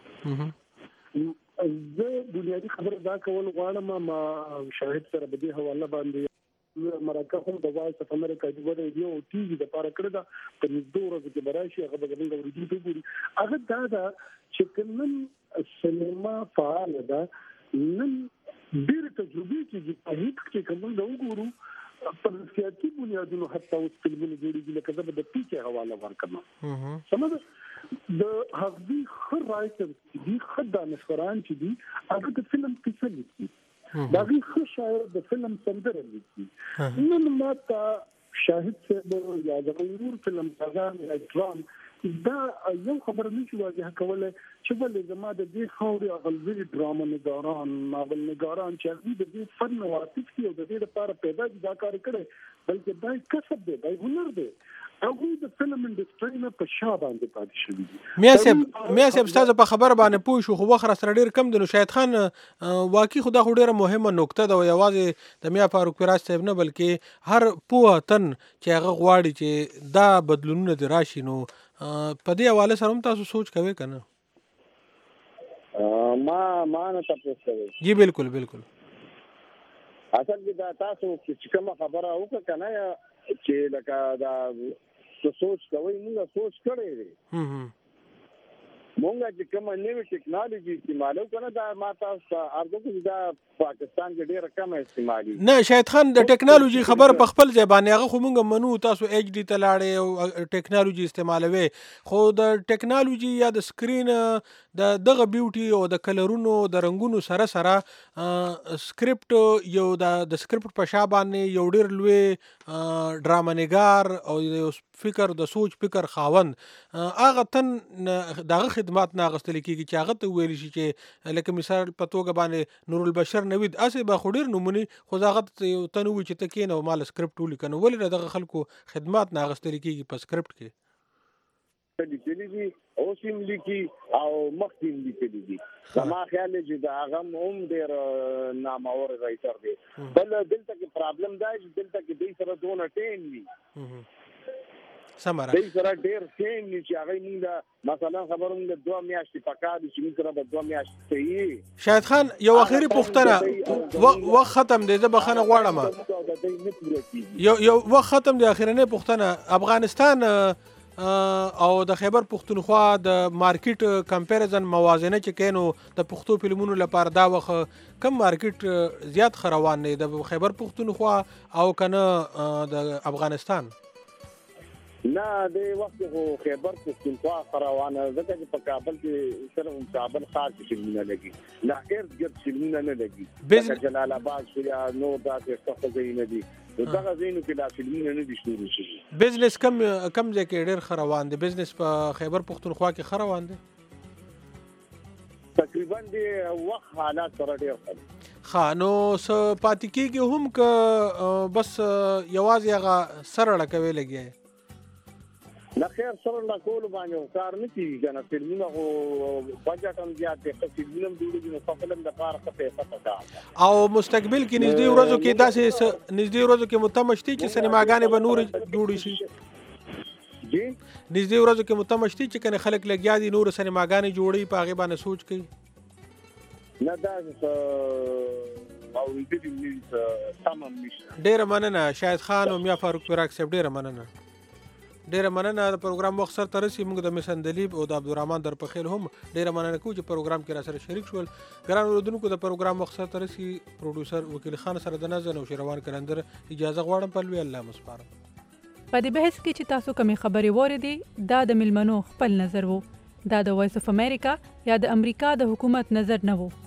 اوکې زه بنیادی خبره دا کول غواړم ما شاهد سره به دې حواله باندې مرکه هم د وایس اف امریکا د ریډیو او ټي وي د پاره کړی دا په دې ورځو کې براشي هغه به موږ ورېدو ګوري هغه دا دا چې کوم سینما فعال ده نن ډېر تجربه چې په هیڅ کې کوم دا وګورو په سیاسي بنیادونو حتی اوس فلمونه جوړېږي لکه زه به د پیچې حواله ورکړم سمه د هغوی ښه رایټر چې دي ښه دانشوران چې دي هغه د فلم کیسه لیکي دا غي ښه شاعر د فلم سندره لیکي نن ما ته شاهد صاحب یا زموږ فلم سازان یا ډرام دا یو خبر نشي واضح کوله چې ولې زما د دې خوري اغلبي ډراما نگاران ناول نگاران چې د دې فن واسط کی او د دې لپاره پیدا دا کار کړي بلکې دا کسب دی دا هنر دی هغه د فلم انډستری نه په شا باندې پاتې شوی دي میا صاحب میا صاحب تاسو په خبره باندې پوه شو خو وخت سره ډیر کم دی نو شاهد خان واقعي خدا خو ډیره مهمه نقطه ده او یوازې د میا فاروق فراز صاحب نه بلکې هر پوه تن چې هغه غواړي چې دا بدلونونه دي راشي نو په دې حواله سره هم تاسو سوچ کوئ کنه ما ما نه تاسو کوي جی بالکل بالکل اصل کې دا تاسو چې کوم خبره وکړه کنه چې لکه دا سوچ کوي موږ سوچ کړی دی مونږ چې کومه نوې ټیکنالوژي استعمالو کنه دا ما تاسو ارزو چې دا پاکستان کې ډیره کم استعمالي نه شاهد خان د ټیکنالوژي خبر په خپل ځای باندې هغه خو مونږ منو تاسو ایچ ډی ته لاړې او ټیکنالوژي استعمالوي خو د ټیکنالوژي یا د سکرین د دغه بیوټي او د کلرونو د رنگونو سره سره سکرپټ یو د سکرپټ په شا باندې یو ډیر لوی ډراما نگار او یو فکر د سوچ فکر خاوند هغه تن دغه خدمات نه غستل کیږي چې هغه ته ویل شي چې لکه مثال په توګه باندې نور البشر نوید اسه به خډیر نمونه خو هغه ته تنوي چې تکین او مال سکرپټ ولیکنه ولې دغه خلکو خدمات نه غستل کیږي په سکرپټ کې د ټلویزیون او سیم لیکي او مخکې لیکلي دي زما خیال چې دا هغه هم ډېر نامور رایټر دی بل دلته کې پرابلم دا چې دلته کې دوی سره دونه ټیم وي سمره دوی سره ډېر ټیم وي چې هغه موږ مثلا خبروم د دوه میاشتې پکار دي چې موږ سره به دوه میاشتې صحیح شاهد خان یو اخیری پوښتنه وخت ختم دی زه بخښنه غواړم یو یو وخت ختم دی اخیرنۍ پوښتنه افغانستان او د خیبر پښتونخوا د مارکیټ کمپیریزن موازنه چې کینو د پښتو فلمونو لپاره دا وخت کم مارکیټ زیات خروان نه د خیبر پښتونخوا او کنه د افغانستان نه د وخت خو خیبر پښتونخوا روانه ځکه چې په کابل کې صرف کابل ښار کې فلمونه لګي لا ارد ګرد فلمونه نه لګي جلال آباد شو یا نو دا څه ځای نه دي دغه ځینو کې لا فلمونه نه دي شروع شوي. بزنس کم کم ځای کې ډېر ښه روان دی؟ بزنس په خیبر پښتونخوا کې ښه روان دی؟ تقریبا د وخت حالات سره ډېر ښه دي. ښه نو څه پاتې کېږي هم که بس یوازې هغه سر اړه کوي لګیا یې؟ نه خیر سره لا کول باندې کار نه کیږي کنه فلمونه او بجټ هم زیات دي خو فلمونه جوړېږي نو فلم د کار څخه پیسې پکا او مستقبل کې نږدې ورځو کې داسې نږدې ورځو کې متمشتي چې سینماګانې به نور جوړې شي. جی نږدې ورځو کې متمشتي چې کنه خلک لګیا دي نور سینماګانې جوړې په هغه باندې سوچ کوي. نه دا او دې دې تمام نشته. ډېر مننه شاهد خان او میا فاروق پیراک صاحب ډېر مننه. ډیره مننه د پروګرام وخت سره ترسي موږ د مسندلیب او د عبدالرحمن درپخیل هم ډیره مننه کوو چې پروګرام کې را سره شریک شول. ګران اوردونکو د پروګرام وخت سره ترسي پروډوسر وکیل خان سره د نظر او شروان کلندر اجازه غواړم په لوی الله مسپارم. په دې بحث کې چې تاسو کومې خبرې واردې دا د ملمنو خپل نظر وو. دا د وایس اف امریکا یا د امریکا د حکومت نظر نه وو.